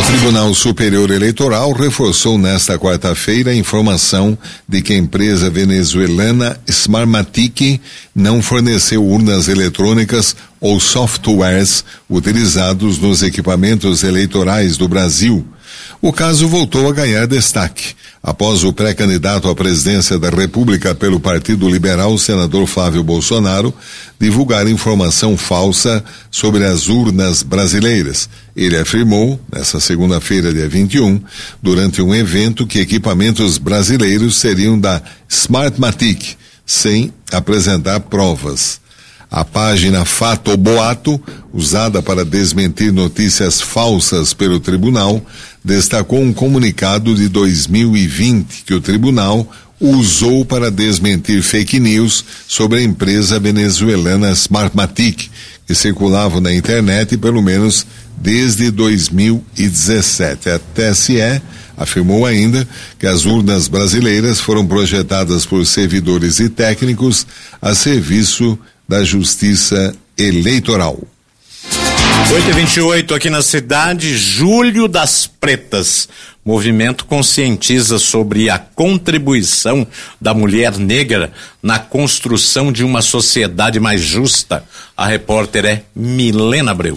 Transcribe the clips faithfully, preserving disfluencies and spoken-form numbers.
Tribunal Superior Eleitoral reforçou nesta quarta-feira a informação de que a empresa venezuelana Smartmatic não forneceu urnas eletrônicas ou softwares utilizados nos equipamentos eleitorais do Brasil. O caso voltou a ganhar destaque após o pré-candidato à presidência da República pelo Partido Liberal, senador Flávio Bolsonaro, divulgar informação falsa sobre as urnas brasileiras. Ele afirmou, nesta segunda-feira, dia vinte e um, durante um evento, que equipamentos brasileiros seriam da Smartmatic, sem apresentar provas. A página Fato ou Boato, usada para desmentir notícias falsas pelo tribunal, destacou um comunicado de dois mil e vinte que o tribunal usou para desmentir fake news sobre a empresa venezuelana Smartmatic, que circulavam na internet pelo menos desde dois mil e dezessete. A T S E afirmou ainda que as urnas brasileiras foram projetadas por servidores e técnicos a serviço da Justiça Eleitoral. oito e vinte e oito aqui na cidade, Julho das Pretas. Movimento conscientiza sobre a contribuição da mulher negra na construção de uma sociedade mais justa. A repórter é Milena Abreu.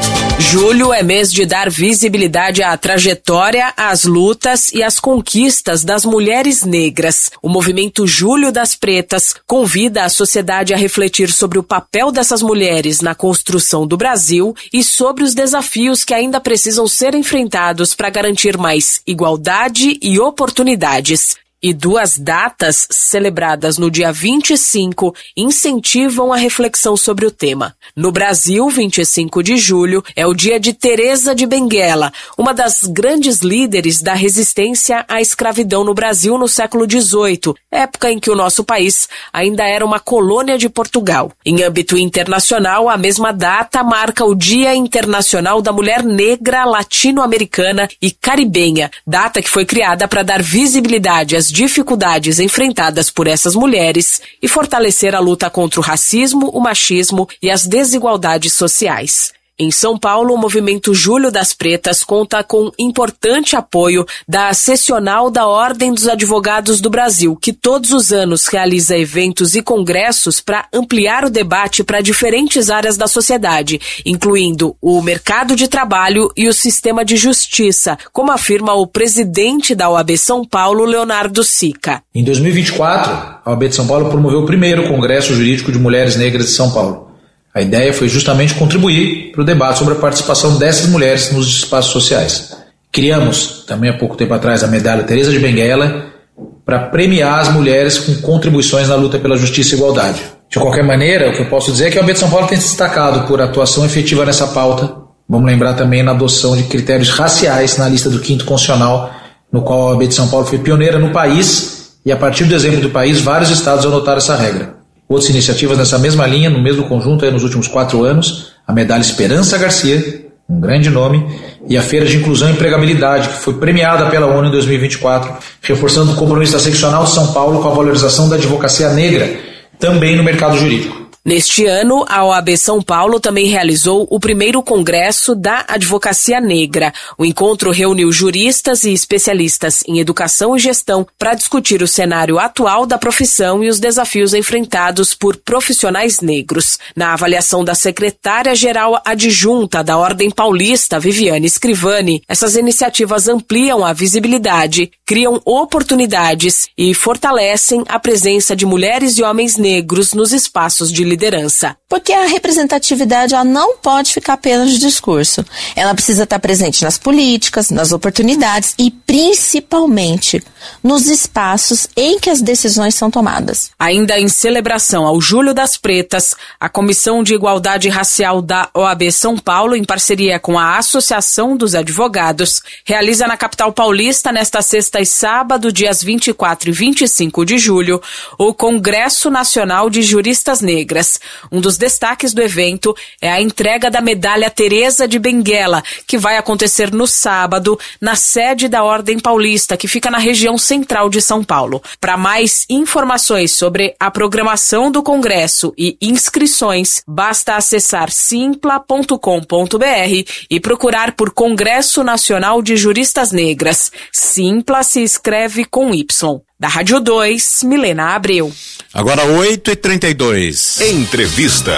Julho é mês de dar visibilidade à trajetória, às lutas e às conquistas das mulheres negras. O movimento Julho das Pretas convida a sociedade a refletir sobre o papel dessas mulheres na construção do Brasil e sobre os desafios que ainda precisam ser enfrentados para garantir mais igualdade e oportunidades. E duas datas, celebradas no dia vinte e cinco, incentivam a reflexão sobre o tema. No Brasil, vinte e cinco de julho, é o dia de Teresa de Benguela, uma das grandes líderes da resistência à escravidão no Brasil no século dezoito, época em que o nosso país ainda era uma colônia de Portugal. Em âmbito internacional, a mesma data marca o Dia Internacional da Mulher Negra, Latino-Americana e Caribenha, data que foi criada para dar visibilidade às dificuldades enfrentadas por essas mulheres e fortalecer a luta contra o racismo, o machismo e as desigualdades sociais. Em São Paulo, o movimento Julho das Pretas conta com importante apoio da Seccional da Ordem dos Advogados do Brasil, que todos os anos realiza eventos e congressos para ampliar o debate para diferentes áreas da sociedade, incluindo o mercado de trabalho e o sistema de justiça, como afirma o presidente da O A B São Paulo, Leonardo Sica. Em dois mil e vinte e quatro, a O A B de São Paulo promoveu o primeiro Congresso Jurídico de Mulheres Negras de São Paulo. A ideia foi justamente contribuir para o debate sobre a participação dessas mulheres nos espaços sociais. Criamos, também há pouco tempo atrás, a medalha Teresa de Benguela para premiar as mulheres com contribuições na luta pela justiça e igualdade. De qualquer maneira, o que eu posso dizer é que a O A B de São Paulo tem se destacado por atuação efetiva nessa pauta. Vamos lembrar também na adoção de critérios raciais na lista do quinto constitucional, no qual a O A B de São Paulo foi pioneira no país e, a partir do exemplo do país, vários estados adotaram essa regra. Outras iniciativas nessa mesma linha, no mesmo conjunto, aí nos últimos quatro anos, a medalha Esperança Garcia, um grande nome, e a Feira de Inclusão e Empregabilidade, que foi premiada pela ONU em dois mil e vinte e quatro, reforçando o compromisso da Seccional de São Paulo com a valorização da advocacia negra, também no mercado jurídico. Neste ano, a O A B São Paulo também realizou o primeiro congresso da Advocacia Negra. O encontro reuniu juristas e especialistas em educação e gestão para discutir o cenário atual da profissão e os desafios enfrentados por profissionais negros. Na avaliação da secretária-geral adjunta da Ordem Paulista, Viviane Scrivani, essas iniciativas ampliam a visibilidade, criam oportunidades e fortalecem a presença de mulheres e homens negros nos espaços de liderança. Porque a representatividade ela não pode ficar apenas de discurso. Ela precisa estar presente nas políticas, nas oportunidades e principalmente nos espaços em que as decisões são tomadas. Ainda em celebração ao Julho das Pretas, a Comissão de Igualdade Racial da O A B São Paulo, em parceria com a Associação dos Advogados, realiza na capital paulista, nesta sexta e sábado, dias vinte e quatro e vinte e cinco de julho, o Congresso Nacional de Juristas Negras. negras. Um dos destaques do evento é a entrega da medalha Teresa de Benguela, que vai acontecer no sábado, na sede da Ordem Paulista, que fica na região central de São Paulo. Para mais informações sobre a programação do Congresso e inscrições, basta acessar simpla ponto com ponto br e procurar por Congresso Nacional de Juristas Negras. Simpla se escreve com Y. Da Rádio dois, Milena Abreu. Agora oito e trinta e dois. Entrevista.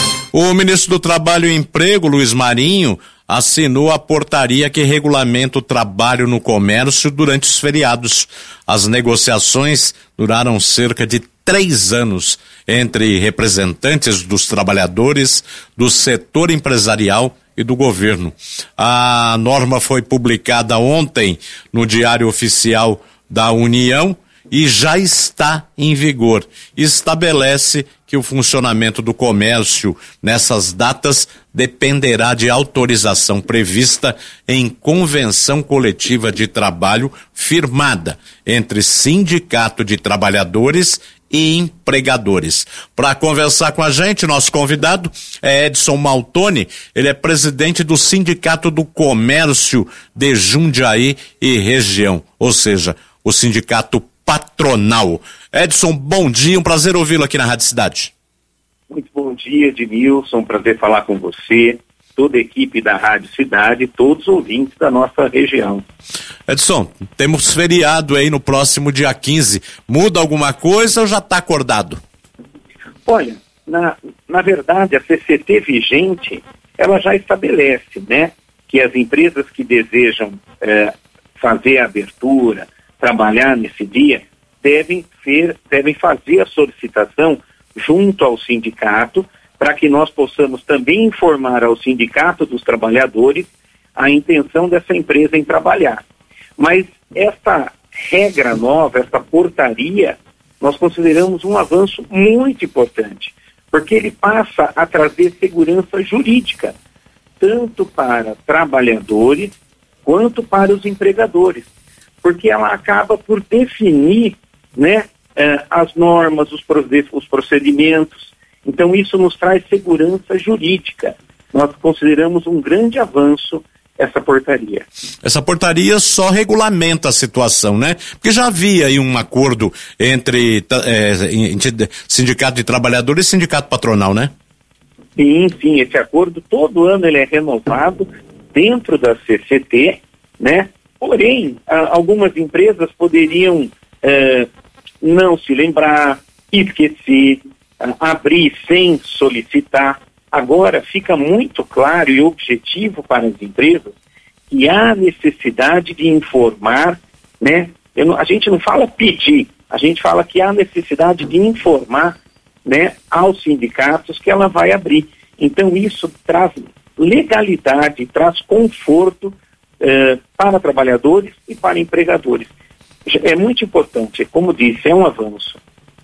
O ministro do Trabalho e Emprego, Luiz Marinho, assinou a portaria que regulamenta o trabalho no comércio durante os feriados. As negociações duraram cerca de três anos entre representantes dos trabalhadores, do setor empresarial e do governo. A norma foi publicada ontem no Diário Oficial da União e já está em vigor. Estabelece que o funcionamento do comércio nessas datas dependerá de autorização prevista em convenção coletiva de trabalho firmada entre Sindicato de Trabalhadores e empregadores. Para conversar com a gente, nosso convidado é Edson Maltoni, ele é presidente do Sindicato do Comércio de Jundiaí e região, ou seja, o sindicato patronal. Edson, bom dia, um prazer ouvi-lo aqui na Rádio Cidade. Muito bom dia, Edmilson, um prazer falar com você, toda a equipe da Rádio Cidade, todos os ouvintes da nossa região. Edson, temos feriado aí no próximo dia quinze, muda alguma coisa ou já está acordado? Olha, na, na verdade a C C T vigente, ela já estabelece, né, que as empresas que desejam eh, fazer a abertura, trabalhar nesse dia, devem, ser, devem fazer a solicitação junto ao sindicato, para que nós possamos também informar ao sindicato dos trabalhadores a intenção dessa empresa em trabalhar. Mas essa regra nova, essa portaria, nós consideramos um avanço muito importante, porque ele passa a trazer segurança jurídica, tanto para trabalhadores quanto para os empregadores, porque ela acaba por definir, né, eh, as normas, os, os procedimentos. Então isso nos traz segurança jurídica. Nós consideramos um grande avanço essa portaria. Essa portaria só regulamenta a situação, né? Porque já havia aí um acordo entre é, sindicato de trabalhadores e sindicato patronal, né? Sim, sim, esse acordo todo ano ele é renovado dentro da C C T, né? Porém, a, algumas empresas poderiam é, não se lembrar, esquecer, a, abrir sem solicitar. Agora fica muito claro e objetivo para as empresas que há necessidade de informar, né? Eu não, a gente não fala pedir, a gente fala que há necessidade de informar, né, aos sindicatos que ela vai abrir. Então isso traz legalidade, traz conforto eh, para trabalhadores e para empregadores. É muito importante, como disse, é um avanço.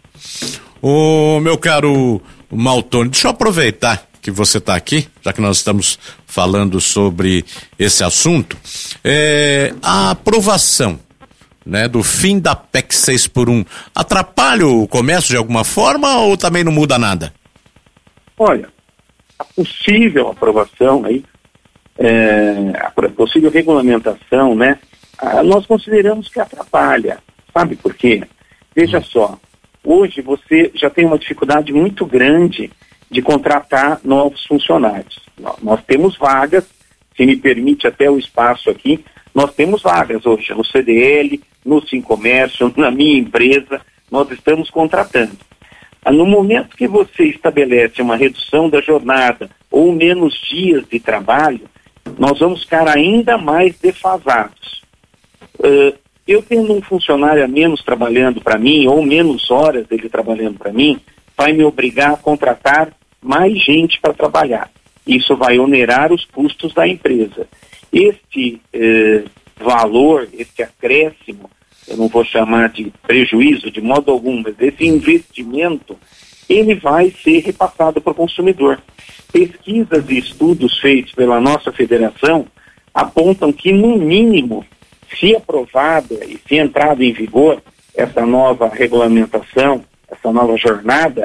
Ô, meu caro Maltoni, deixa eu aproveitar que você está aqui, já que nós estamos falando sobre esse assunto, é, a aprovação, né, do fim da P E C seis por um atrapalha o comércio de alguma forma ou também não muda nada? Olha, a possível aprovação aí, é, a possível regulamentação, né, a, nós consideramos que atrapalha. Sabe por quê? Veja só, hoje você já tem uma dificuldade muito grande de contratar novos funcionários. Nós temos vagas, se me permite até o espaço aqui, nós temos vagas hoje no C D L, no Sincomércio, na minha empresa, nós estamos contratando. No momento que você estabelece uma redução da jornada ou menos dias de trabalho, nós vamos ficar ainda mais defasados. Uh, eu tendo um funcionário a menos trabalhando para mim, ou menos horas dele trabalhando para mim, vai me obrigar a contratar mais gente para trabalhar. Isso vai onerar os custos da empresa. Este eh, valor, este acréscimo, eu não vou chamar de prejuízo de modo algum, mas esse investimento, ele vai ser repassado para o consumidor. Pesquisas e estudos feitos pela nossa federação apontam que, no mínimo, se aprovada e se entrada em vigor essa nova regulamentação, essa nova jornada,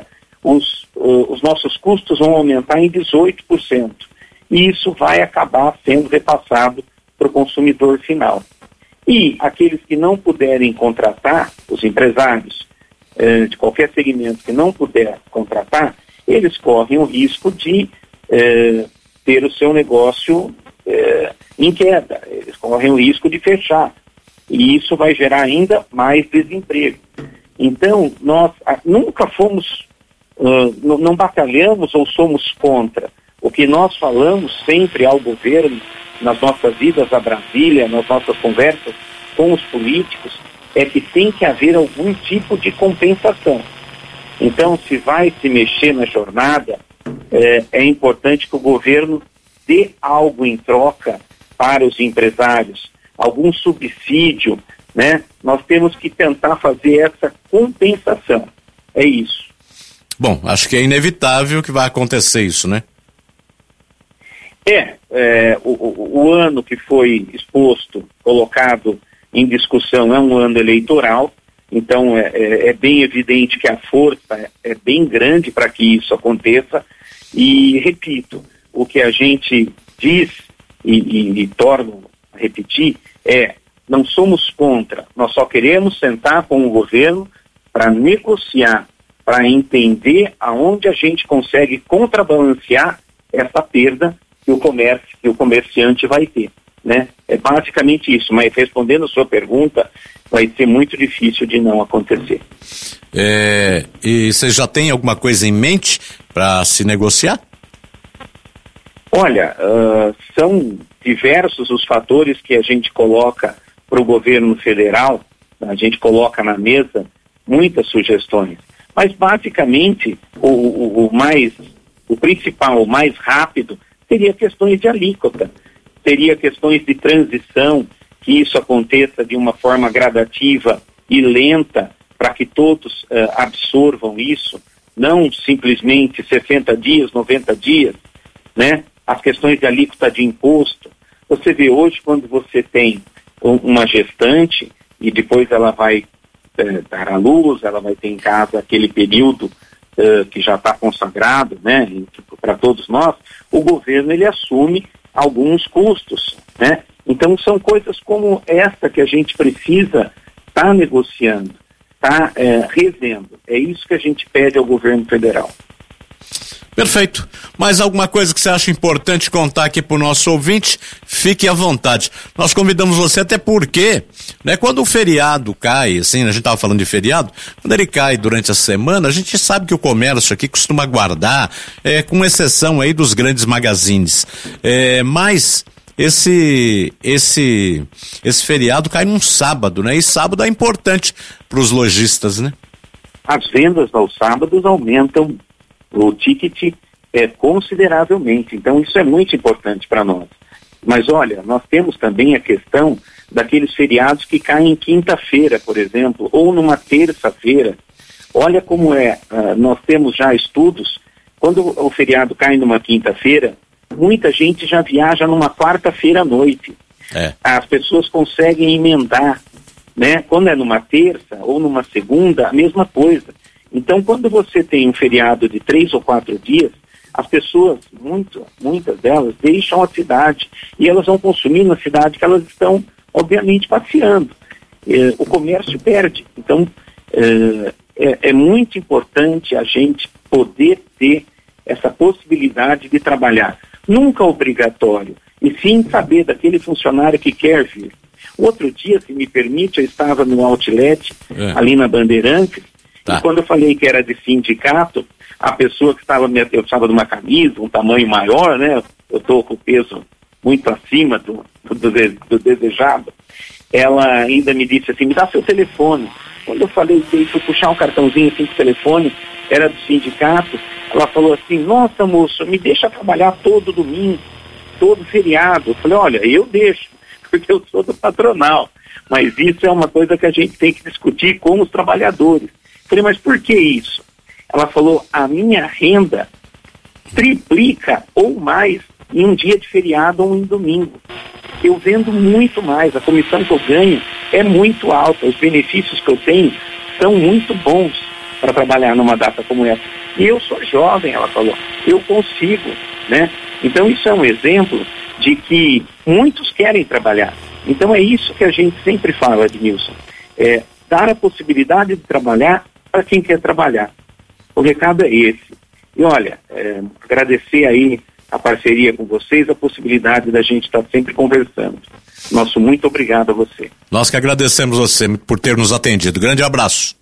os, uh, os nossos custos vão aumentar em dezoito por cento. E isso vai acabar sendo repassado para o consumidor final. E aqueles que não puderem contratar, os empresários uh, de qualquer segmento que não puder contratar, eles correm o risco de uh, ter o seu negócio uh, em queda. Eles correm o risco de fechar. E isso vai gerar ainda mais desemprego. Então, nós ah, nunca fomos, uh, não, não batalhamos ou somos contra. O que nós falamos sempre ao governo, nas nossas idas a Brasília, nas nossas conversas com os políticos, é que tem que haver algum tipo de compensação. Então, se vai se mexer na jornada, é, é importante que o governo dê algo em troca para os empresários, algum subsídio, né? Nós temos que tentar fazer essa compensação. É isso. Bom, acho que é inevitável que vai acontecer isso, né? É, é o, o, o ano que foi exposto, colocado em discussão, é um ano eleitoral, então é, é, é bem evidente que a força é, é bem grande para que isso aconteça. E, repito, o que a gente diz e, e, e torno a repetir é: não somos contra, nós só queremos sentar com o governo para negociar, para entender aonde a gente consegue contrabalancear essa perda que o comércio, que o comerciante vai ter, né? É basicamente isso, mas respondendo a sua pergunta, vai ser muito difícil de não acontecer. É, e você já tem alguma coisa em mente para se negociar? Olha, uh, são diversos os fatores que a gente coloca para o governo federal, a gente coloca na mesa muitas sugestões, mas basicamente o, o, o mais, o principal, o mais rápido, seria questões de alíquota, seria questões de transição, que isso aconteça de uma forma gradativa e lenta, para que todos uh, absorvam isso, não simplesmente sessenta dias, noventa dias, né? As questões de alíquota de imposto. Você vê hoje, quando você tem uma gestante e depois ela vai eh, dar à luz, ela vai ter em casa aquele período eh, que já está consagrado, né, para todos nós, o governo ele assume alguns custos, né? Então são coisas como essa que a gente precisa estar tá negociando, estar tá, eh, revendo. É isso que a gente pede ao governo federal. Perfeito. Mais alguma coisa que você acha importante contar aqui para o nosso ouvinte? Fique à vontade. Nós convidamos você até porque, né, quando o feriado cai, assim, a gente estava falando de feriado, quando ele cai durante a semana, a gente sabe que o comércio aqui costuma guardar, é, com exceção aí dos grandes magazines. É, mas esse, esse, esse feriado cai num sábado, né? E sábado é importante para os lojistas, né? As vendas aos sábados aumentam o ticket é, consideravelmente, então isso é muito importante para nós. Mas olha, nós temos também a questão daqueles feriados que caem em quinta-feira, por exemplo, ou numa terça-feira. Olha como é, uh, nós temos já estudos, quando o feriado cai numa quinta-feira, muita gente já viaja numa quarta-feira à noite. É. As pessoas conseguem emendar, né? Quando é numa terça ou numa segunda, a mesma coisa. Então, quando você tem um feriado de três ou quatro dias, as pessoas, muito, muitas delas, deixam a cidade e elas vão consumir na cidade que elas estão, obviamente, passeando. Eh, o comércio perde. Então, eh, é, é muito importante a gente poder ter essa possibilidade de trabalhar. Nunca obrigatório, e sim saber daquele funcionário que quer vir. Outro dia, se me permite, eu estava no outlet, é. ali na Bandeirantes, tá. E quando eu falei que era de sindicato, a pessoa que estava, eu precisava de uma camisa, um tamanho maior, né? Eu estou com o peso muito acima do, do, do desejado. Ela ainda me disse assim, me dá seu telefone. Quando eu falei que fui puxar um cartãozinho assim com o telefone, era do sindicato, ela falou assim, nossa moço, me deixa trabalhar todo domingo, todo feriado. Eu falei, olha, eu deixo, porque eu sou do patronal. Mas isso é uma coisa que a gente tem que discutir com os trabalhadores. Falei, mas por que isso? Ela falou, a minha renda triplica ou mais em um dia de feriado ou em domingo. Eu vendo muito mais, a comissão que eu ganho é muito alta, os benefícios que eu tenho são muito bons para trabalhar numa data como essa. E eu sou jovem, ela falou, eu consigo, né? Então isso é um exemplo de que muitos querem trabalhar. Então é isso que a gente sempre fala, Edmilson, é dar a possibilidade de trabalhar para quem quer trabalhar. O recado é esse. E olha, é, agradecer aí a parceria com vocês, a possibilidade da gente estar sempre conversando. Nosso muito obrigado a você. Nós que agradecemos você por ter nos atendido. Grande abraço.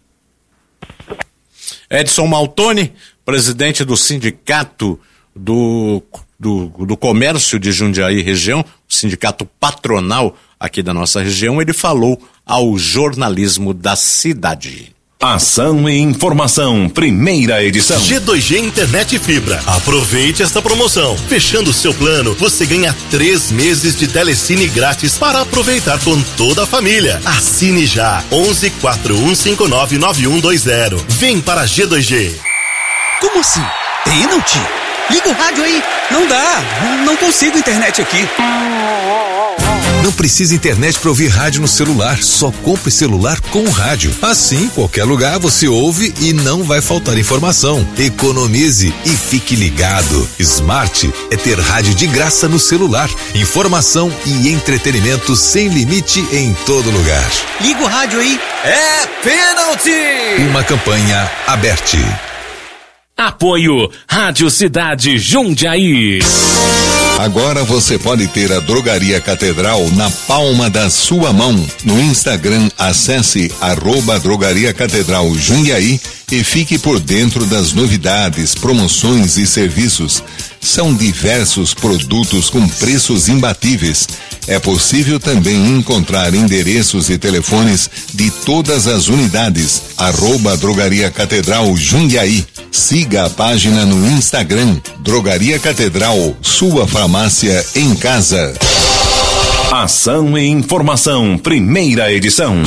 Edson Maltoni, presidente do Sindicato do, do, do Comércio de Jundiaí região, o sindicato patronal aqui da nossa região, ele falou ao jornalismo da cidade. Ação e informação, primeira edição. G dois G Internet Fibra. Aproveite esta promoção. Fechando o seu plano, você ganha três meses de telecine grátis para aproveitar com toda a família. Assine já. onze quatro um cinco nove nove um dois zero. Vem para G dois G. Como assim? Pênalti? Liga o rádio aí. Não dá. Não consigo internet aqui. Não precisa internet para ouvir rádio no celular, só compre celular com rádio. Assim, qualquer lugar você ouve e não vai faltar informação. Economize e fique ligado. Smart é ter rádio de graça no celular, informação e entretenimento sem limite em todo lugar. Liga o rádio aí. É pênalti! Uma campanha aberta. Apoio Rádio Cidade Jundiaí. Agora você pode ter a Drogaria Catedral na palma da sua mão. No Instagram, acesse arroba Drogaria Catedral Jundiaí e fique por dentro das novidades, promoções e serviços. São diversos produtos com preços imbatíveis. É possível também encontrar endereços e telefones de todas as unidades. Arroba Drogaria Catedral Jundiaí. Siga a página no Instagram, Drogaria Catedral, sua farmácia em casa. Ação e informação, primeira edição.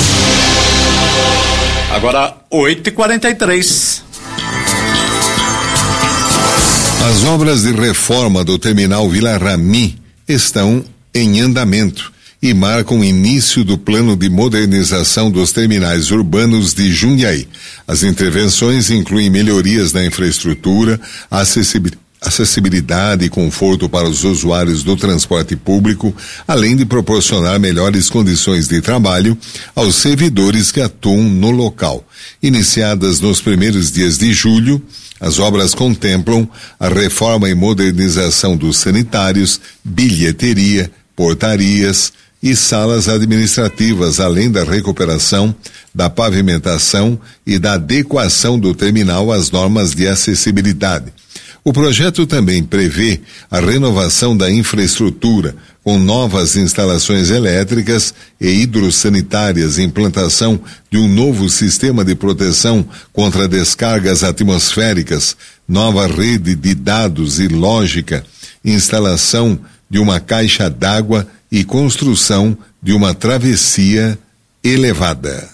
Agora, oito e quarenta e três. As obras de reforma do terminal Vila Rami estão em andamento e marcam o início do plano de modernização dos terminais urbanos de Jundiaí. As intervenções incluem melhorias na infraestrutura, acessibilidade e conforto para os usuários do transporte público, além de proporcionar melhores condições de trabalho aos servidores que atuam no local. Iniciadas nos primeiros dias de julho, as obras contemplam a reforma e modernização dos sanitários, bilheteria, portarias e salas administrativas, além da recuperação, da pavimentação e da adequação do terminal às normas de acessibilidade. O projeto também prevê a renovação da infraestrutura, com novas instalações elétricas e hidrossanitárias, implantação de um novo sistema de proteção contra descargas atmosféricas, nova rede de dados e lógica, instalação de uma caixa d'água e construção de uma travessia elevada.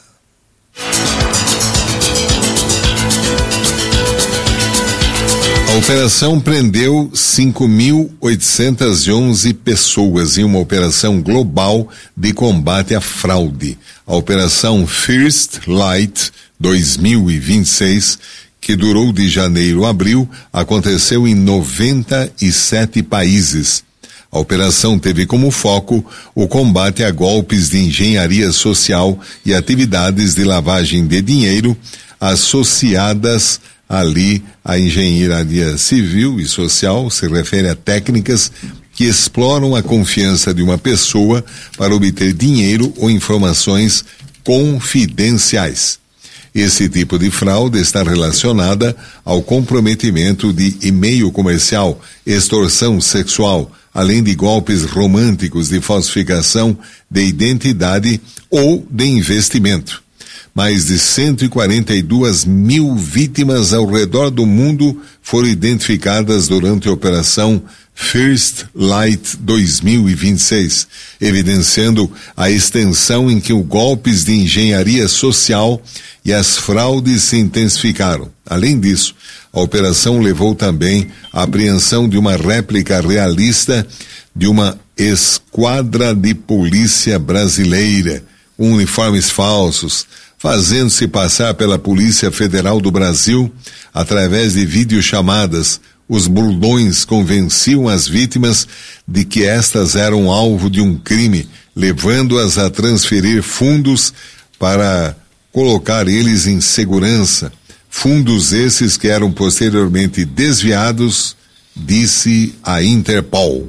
A operação prendeu cinco mil oitocentas e onze pessoas em uma operação global de combate à fraude. A operação First Light dois mil e vinte e seis, que durou de janeiro a abril, aconteceu em noventa e sete países. A operação teve como foco o combate a golpes de engenharia social e atividades de lavagem de dinheiro associadas ali à engenharia civil e social, se refere a técnicas que exploram a confiança de uma pessoa para obter dinheiro ou informações confidenciais. Esse tipo de fraude está relacionada ao comprometimento de e-mail comercial, extorsão sexual, além de golpes românticos de falsificação de identidade ou de investimento. Mais de cento e quarenta e duas mil vítimas ao redor do mundo foram identificadas durante a operação First Light dois mil e vinte e seis, evidenciando a extensão em que os golpes de engenharia social e as fraudes se intensificaram. Além disso, a operação levou também à apreensão de uma réplica realista de uma esquadra de polícia brasileira, uniformes falsos, fazendo-se passar pela Polícia Federal do Brasil através de videochamadas. Os burlões convenciam as vítimas de que estas eram alvo de um crime, levando-as a transferir fundos para colocar eles em segurança. Fundos esses que eram posteriormente desviados, disse a Interpol.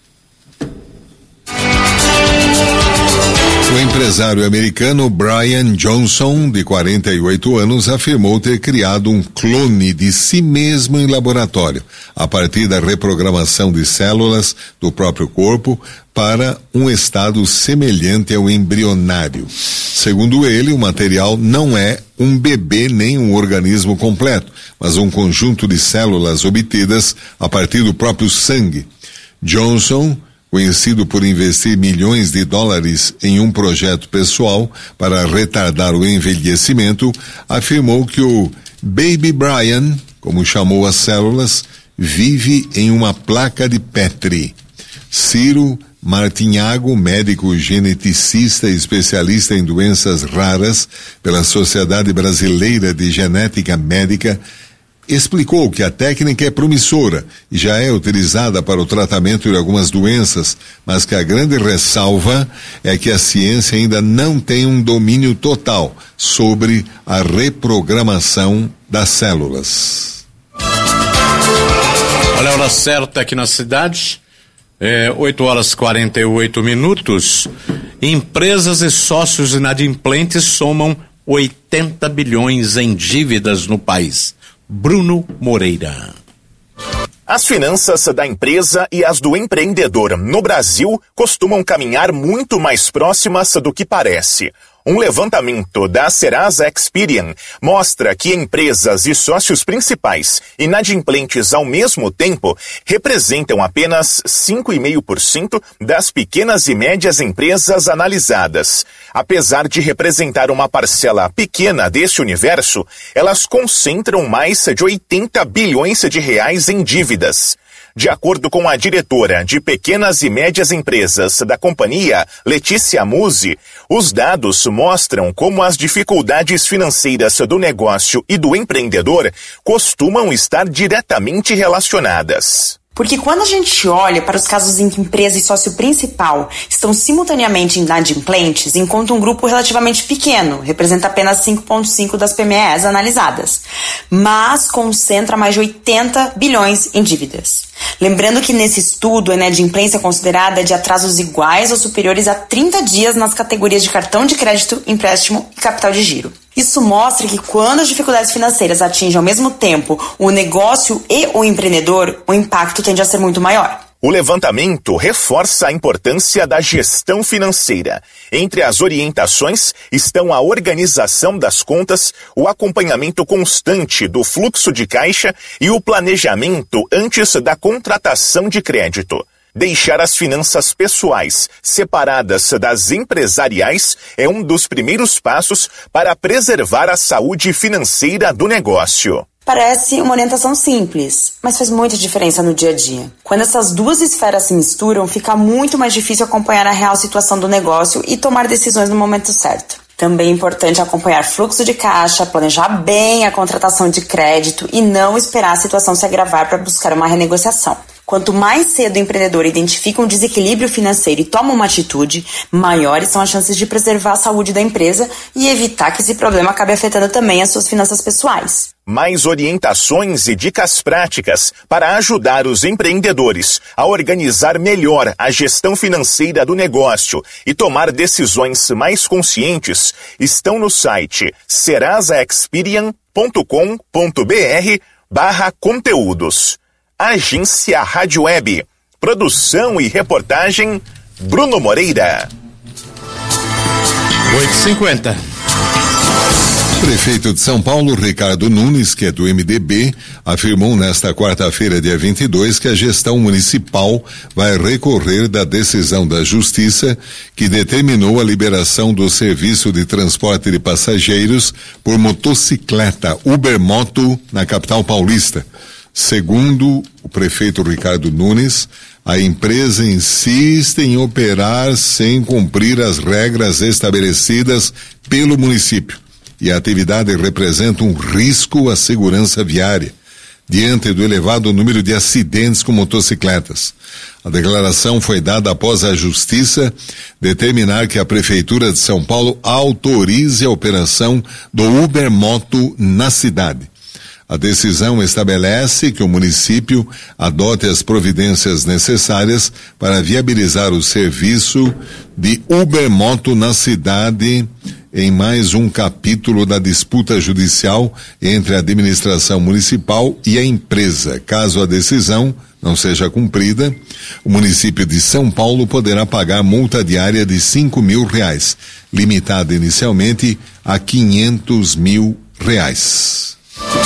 O empresário americano Brian Johnson, de quarenta e oito anos, afirmou ter criado um clone de si mesmo em laboratório, a partir da reprogramação de células do próprio corpo para um estado semelhante ao embrionário. Segundo ele, o material não é um bebê nem um organismo completo, mas um conjunto de células obtidas a partir do próprio sangue. Johnson, conhecido por investir milhões de dólares em um projeto pessoal para retardar o envelhecimento, afirmou que o Baby Brian, como chamou as células, vive em uma placa de Petri. Ciro Martinhago, médico geneticista e especialista em doenças raras pela Sociedade Brasileira de Genética Médica, explicou que a técnica é promissora e já é utilizada para o tratamento de algumas doenças, mas que a grande ressalva é que a ciência ainda não tem um domínio total sobre a reprogramação das células. Olha a hora certa aqui na cidade, é, oito horas e quarenta e oito minutos. Empresas e sócios inadimplentes somam oitenta bilhões em dívidas no país. Bruno Moreira. As finanças da empresa e as do empreendedor no Brasil costumam caminhar muito mais próximas do que parece. Um levantamento da Serasa Experian mostra que empresas e sócios principais inadimplentes ao mesmo tempo representam apenas cinco vírgula cinco por cento das pequenas e médias empresas analisadas. Apesar de representar uma parcela pequena deste universo, elas concentram mais de oitenta bilhões de reais em dívidas. De acordo com a diretora de pequenas e médias empresas da companhia, Letícia Musi, os dados mostram como as dificuldades financeiras do negócio e do empreendedor costumam estar diretamente relacionadas. Porque quando a gente olha para os casos em que empresa e sócio principal estão simultaneamente inadimplentes, encontra um grupo relativamente pequeno, representa apenas cinco vírgula cinco por cento das P M Es analisadas, mas concentra mais de oitenta bilhões em dívidas. Lembrando que nesse estudo a inadimplência é considerada de atrasos iguais ou superiores a trinta dias nas categorias de cartão de crédito, empréstimo e capital de giro. Isso mostra que quando as dificuldades financeiras atingem ao mesmo tempo o negócio e o empreendedor, o impacto tende a ser muito maior. O levantamento reforça a importância da gestão financeira. Entre as orientações estão a organização das contas, o acompanhamento constante do fluxo de caixa e o planejamento antes da contratação de crédito. Deixar as finanças pessoais separadas das empresariais é um dos primeiros passos para preservar a saúde financeira do negócio. Parece uma orientação simples, mas faz muita diferença no dia a dia. Quando essas duas esferas se misturam, fica muito mais difícil acompanhar a real situação do negócio e tomar decisões no momento certo. Também é importante acompanhar fluxo de caixa, planejar bem a contratação de crédito e não esperar a situação se agravar para buscar uma renegociação. Quanto mais cedo o empreendedor identifica um desequilíbrio financeiro e toma uma atitude, maiores são as chances de preservar a saúde da empresa e evitar que esse problema acabe afetando também as suas finanças pessoais. Mais orientações e dicas práticas para ajudar os empreendedores a organizar melhor a gestão financeira do negócio e tomar decisões mais conscientes estão no site serasaexperian ponto com ponto br barra conteúdos. Agência Rádio Web. Produção e reportagem Bruno Moreira. oito e cinquenta. O prefeito de São Paulo, Ricardo Nunes, que é do M D B, afirmou nesta quarta-feira, dia vinte e dois, que a gestão municipal vai recorrer da decisão da Justiça que determinou a liberação do serviço de transporte de passageiros por motocicleta Ubermoto na capital paulista. Segundo o prefeito Ricardo Nunes, A empresa insiste em operar sem cumprir as regras estabelecidas pelo município e a atividade representa um risco à segurança viária, diante do elevado número de acidentes com motocicletas. A declaração foi dada após a Justiça determinar que a Prefeitura de São Paulo autorize a operação do Uber Moto na cidade. A decisão estabelece que o município adote as providências necessárias para viabilizar o serviço de Uber Moto na cidade, em mais um capítulo da disputa judicial entre a administração municipal e a empresa. Caso a decisão não seja cumprida, o município de São Paulo poderá pagar multa diária de cinco mil reais, limitada inicialmente a quinhentos mil reais.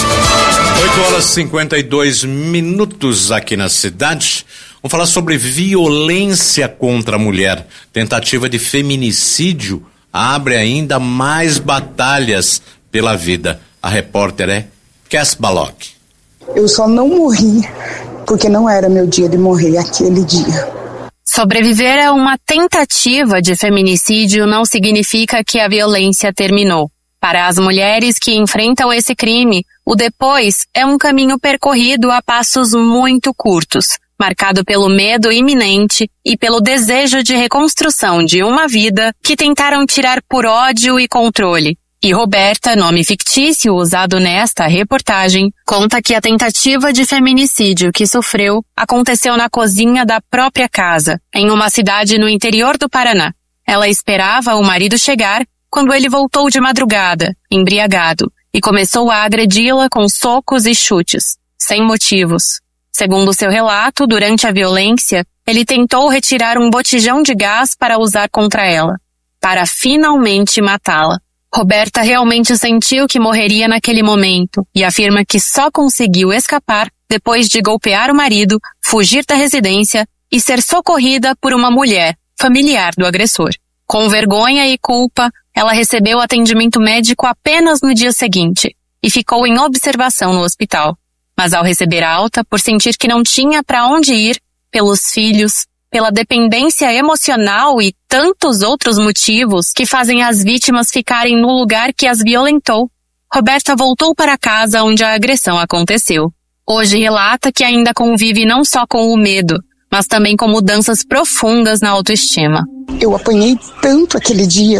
oito horas e cinquenta e dois minutos aqui na cidade. Vamos falar sobre violência contra a mulher. Tentativa de feminicídio abre ainda mais batalhas pela vida. A repórter é Cass Balog. Eu só não morri porque não era meu dia de morrer aquele dia. Sobreviver a uma tentativa de feminicídio não significa que a violência terminou. Para as mulheres que enfrentam esse crime, o depois é um caminho percorrido a passos muito curtos, marcado pelo medo iminente e pelo desejo de reconstrução de uma vida que tentaram tirar por ódio e controle. E Roberta, nome fictício usado nesta reportagem, conta que a tentativa de feminicídio que sofreu aconteceu na cozinha da própria casa, em uma cidade no interior do Paraná. Ela esperava o marido chegar quando ele voltou de madrugada, embriagado, e começou a agredi-la com socos e chutes, sem motivos. Segundo seu relato, durante a violência, ele tentou retirar um botijão de gás para usar contra ela, para finalmente matá-la. Roberta realmente sentiu que morreria naquele momento e afirma que só conseguiu escapar depois de golpear o marido, fugir da residência e ser socorrida por uma mulher, familiar do agressor. Com vergonha e culpa, ela recebeu atendimento médico apenas no dia seguinte e ficou em observação no hospital. Mas ao receber alta, por sentir que não tinha para onde ir, pelos filhos, pela dependência emocional e tantos outros motivos que fazem as vítimas ficarem no lugar que as violentou, Roberta voltou para casa onde a agressão aconteceu. Hoje relata que ainda convive não só com o medo, mas também com mudanças profundas na autoestima. Eu apanhei tanto aquele dia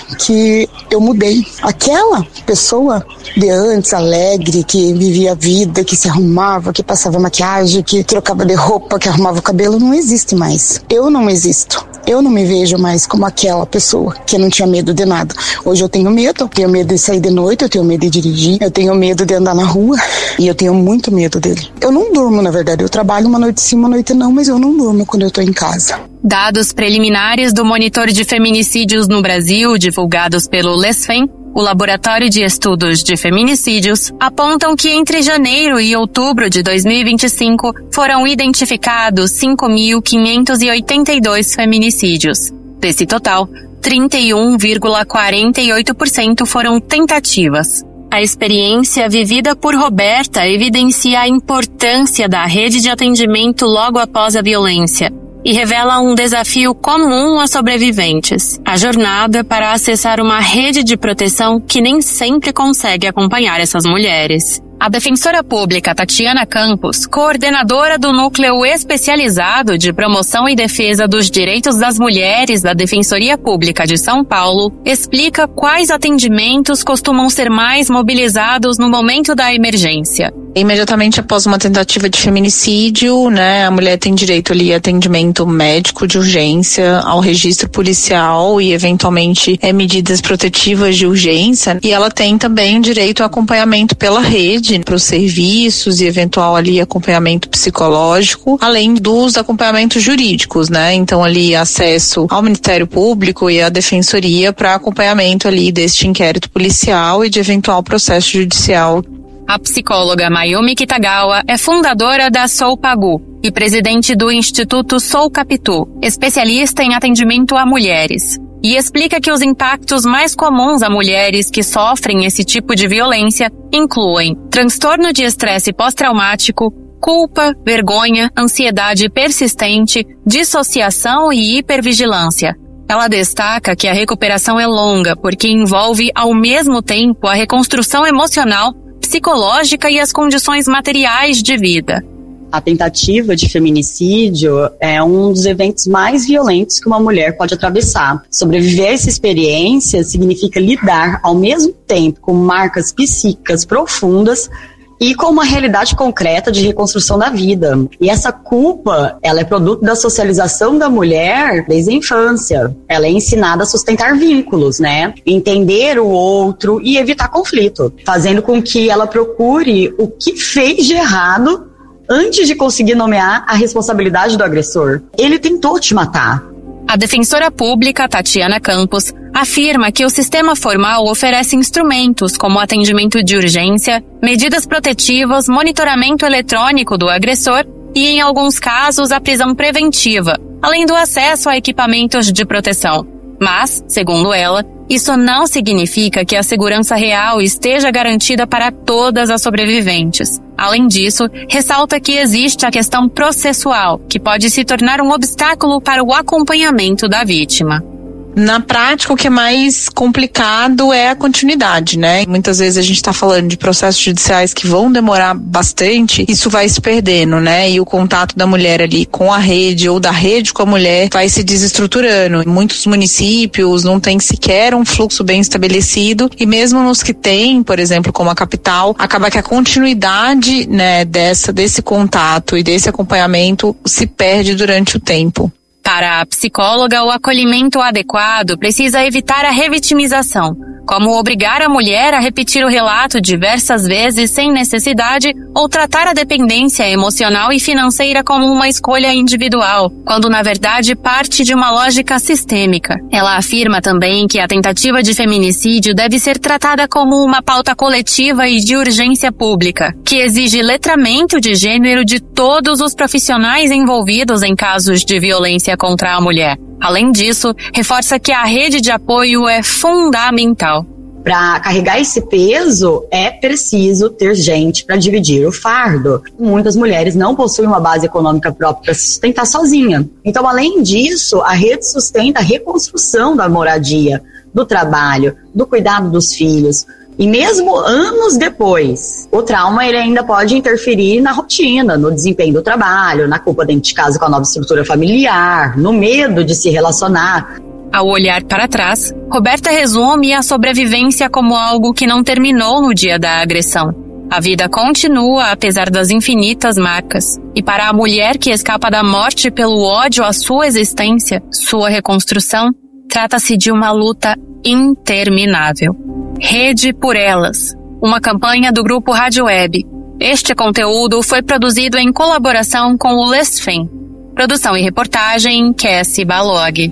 que eu mudei. Aquela pessoa de antes, alegre, que vivia a vida, que se arrumava, que passava maquiagem, que trocava de roupa, que arrumava o cabelo, não existe mais. Eu não existo. Eu não me vejo mais como aquela pessoa que não tinha medo de nada. Hoje eu tenho medo, eu tenho medo de sair de noite, eu tenho medo de dirigir, eu tenho medo de andar na rua e eu tenho muito medo dele. Eu não durmo, na verdade, eu trabalho uma noite sim, uma noite não, mas eu não durmo quando eu tô em casa. Dados preliminares do Monitor de Feminicídios no Brasil, divulgados pelo LESFEM, o Laboratório de Estudos de Feminicídios, apontam que entre janeiro e outubro de dois mil e vinte e cinco foram identificados cinco mil quinhentos e oitenta e dois feminicídios. Desse total, trinta e um vírgula quarenta e oito por cento foram tentativas. A experiência vivida por Roberta evidencia a importância da rede de atendimento logo após a violência e revela um desafio comum aos sobreviventes: a jornada para acessar uma rede de proteção que nem sempre consegue acompanhar essas mulheres. A defensora pública Tatiana Campos, coordenadora do Núcleo Especializado de Promoção e Defesa dos Direitos das Mulheres da Defensoria Pública de São Paulo, explica quais atendimentos costumam ser mais mobilizados no momento da emergência. Imediatamente após uma tentativa de feminicídio, né, a mulher tem direito ali a atendimento médico de urgência, ao registro policial e eventualmente é, medidas protetivas de urgência, e ela tem também direito a acompanhamento pela rede para os serviços e eventual ali acompanhamento psicológico, além dos acompanhamentos jurídicos, né? Então ali acesso ao Ministério Público e à Defensoria para acompanhamento ali deste inquérito policial e de eventual processo judicial. A psicóloga Mayumi Kitagawa é fundadora da Sou Pagu e presidente do Instituto Sou Capitu, especialista em atendimento a mulheres, e explica que os impactos mais comuns a mulheres que sofrem esse tipo de violência incluem transtorno de estresse pós-traumático, culpa, vergonha, ansiedade persistente, dissociação e hipervigilância. Ela destaca que a recuperação é longa porque envolve ao mesmo tempo a reconstrução emocional, psicológica e as condições materiais de vida. A tentativa de feminicídio é um dos eventos mais violentos que uma mulher pode atravessar. Sobreviver a essa experiência significa lidar ao mesmo tempo com marcas psíquicas profundas e com uma realidade concreta de reconstrução da vida. E essa culpa, ela é produto da socialização da mulher desde a infância. Ela é ensinada a sustentar vínculos, né? Entender o outro e evitar conflito, fazendo com que ela procure o que fez de errado antes de conseguir nomear a responsabilidade do agressor. Ele tentou te matar. A defensora pública, Tatiana Campos, afirma que o sistema formal oferece instrumentos como atendimento de urgência, medidas protetivas, monitoramento eletrônico do agressor e, em alguns casos, a prisão preventiva, além do acesso a equipamentos de proteção. Mas, segundo ela, isso não significa que a segurança real esteja garantida para todas as sobreviventes. Além disso, ressalta que existe a questão processual, que pode se tornar um obstáculo para o acompanhamento da vítima. Na prática, o que é mais complicado é a continuidade, né? Muitas vezes a gente está falando de processos judiciais que vão demorar bastante, isso vai se perdendo, né? E o contato da mulher ali com a rede ou da rede com a mulher vai se desestruturando. Muitos municípios não têm sequer um fluxo bem estabelecido e mesmo nos que tem, por exemplo, como a capital, acaba que a continuidade, né, dessa, desse contato e desse acompanhamento se perde durante o tempo. Para a psicóloga, o acolhimento adequado precisa evitar a revitimização, como obrigar a mulher a repetir o relato diversas vezes sem necessidade ou tratar a dependência emocional e financeira como uma escolha individual, quando na verdade parte de uma lógica sistêmica. Ela afirma também que a tentativa de feminicídio deve ser tratada como uma pauta coletiva e de urgência pública, que exige letramento de gênero de todos os profissionais envolvidos em casos de violência contra a mulher. Além disso, reforça que a rede de apoio é fundamental. Para carregar esse peso, é preciso ter gente para dividir o fardo. Muitas mulheres não possuem uma base econômica própria para se sustentar sozinha. Então, além disso, a rede sustenta a reconstrução da moradia, do trabalho, do cuidado dos filhos. E mesmo anos depois, o trauma ele ainda pode interferir na rotina, no desempenho do trabalho, na culpa dentro de casa com a nova estrutura familiar, no medo de se relacionar. Ao olhar para trás, Roberta resume a sobrevivência como algo que não terminou no dia da agressão. A vida continua apesar das infinitas marcas. E para a mulher que escapa da morte pelo ódio à sua existência, sua reconstrução, trata-se de uma luta interminável. Rede por Elas, uma campanha do Grupo Rádio Web. Este conteúdo foi produzido em colaboração com o Lesfem. Produção e reportagem, Cassie Balog.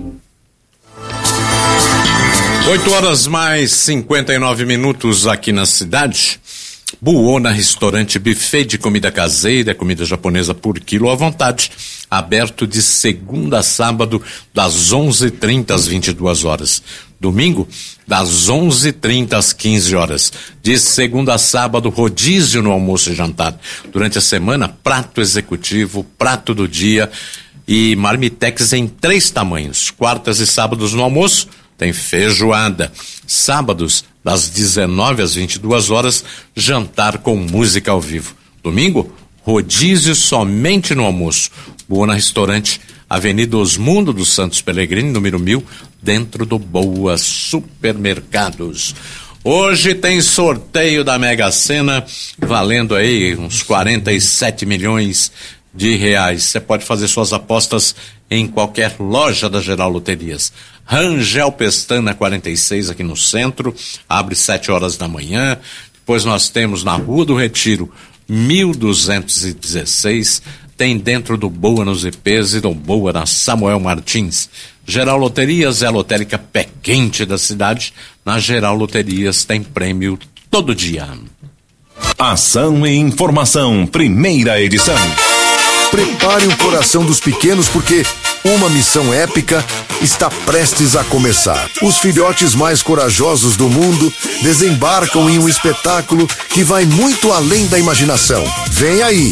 oito horas mais cinquenta e nove minutos aqui na cidade. Buona Restaurante Buffet de comida caseira, comida japonesa por quilo à vontade. Aberto de segunda a sábado, das onze e trinta às vinte e duas horas. Domingo, das onze e trinta às quinze horas. De segunda a sábado, rodízio no almoço e jantar. Durante a semana, prato executivo, prato do dia e marmitex em três tamanhos. Quartas e sábados no almoço, tem feijoada. Sábados, das dezenove às vinte e duas horas, jantar com música ao vivo. Domingo, rodízio somente no almoço. Buona Restaurante, Avenida Osmundo dos Santos Pellegrini, número mil, dentro do Boa Supermercados. Hoje tem sorteio da Mega Sena, valendo aí uns quarenta e sete milhões de reais. Você pode fazer suas apostas em qualquer loja da Geral Loterias. Rangel Pestana quarenta e seis aqui no centro, abre sete horas da manhã. Depois nós temos na Rua do Retiro mil duzentos e dezesseis, tem dentro do Boa nos I Ps e do Boa na Samuel Martins. Geral Loterias é a lotérica pé quente da cidade. Na Geral Loterias tem prêmio todo dia. Ação e informação, primeira edição. Prepare o coração dos pequenos porque uma missão épica está prestes a começar. Os filhotes mais corajosos do mundo desembarcam em um espetáculo que vai muito além da imaginação. Vem aí,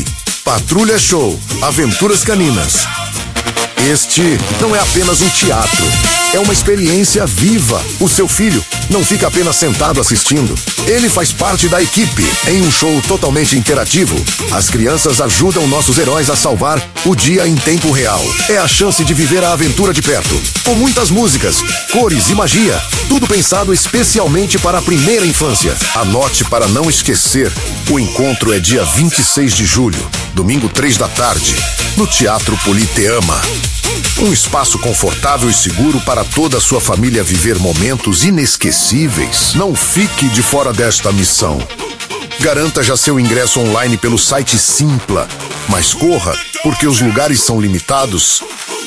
Patrulha Show, Aventuras Caninas. Este não é apenas um teatro, é uma experiência viva. O seu filho não fica apenas sentado assistindo. Ele faz parte da equipe. Em um show totalmente interativo, as crianças ajudam nossos heróis a salvar o dia em tempo real. É a chance de viver a aventura de perto, com muitas músicas, cores e magia. Tudo pensado especialmente para a primeira infância. Anote para não esquecer. O encontro é dia vinte e seis de julho, domingo três da tarde, no Teatro Politeama. Um espaço confortável e seguro para toda a sua família viver momentos inesquecíveis. Não fique de fora desta missão. Garanta já seu ingresso online pelo site Simpla. Mas corra, porque os lugares são limitados.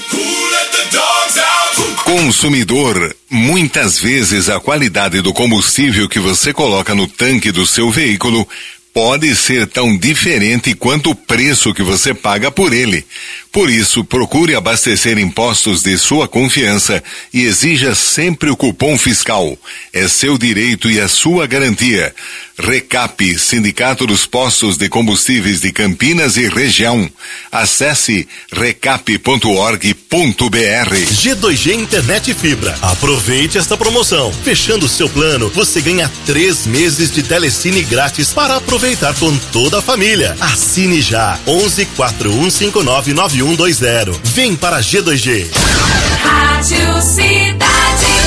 Consumidor, muitas vezes a qualidade do combustível que você coloca no tanque do seu veículo pode ser tão diferente quanto o preço que você paga por ele. Por isso, procure abastecer em postos de sua confiança e exija sempre o cupom fiscal. É seu direito e a sua garantia. Recap, Sindicato dos Postos de Combustíveis de Campinas e Região. Acesse recap ponto org ponto br. G dois G Internet Fibra. Aproveite esta promoção. Fechando seu plano, você ganha três meses de telecine grátis para aproveitar com toda a família. Assine já. onze quatro um cinco nove nove um dois zero. Vem para G dois G. Rádio Cidade.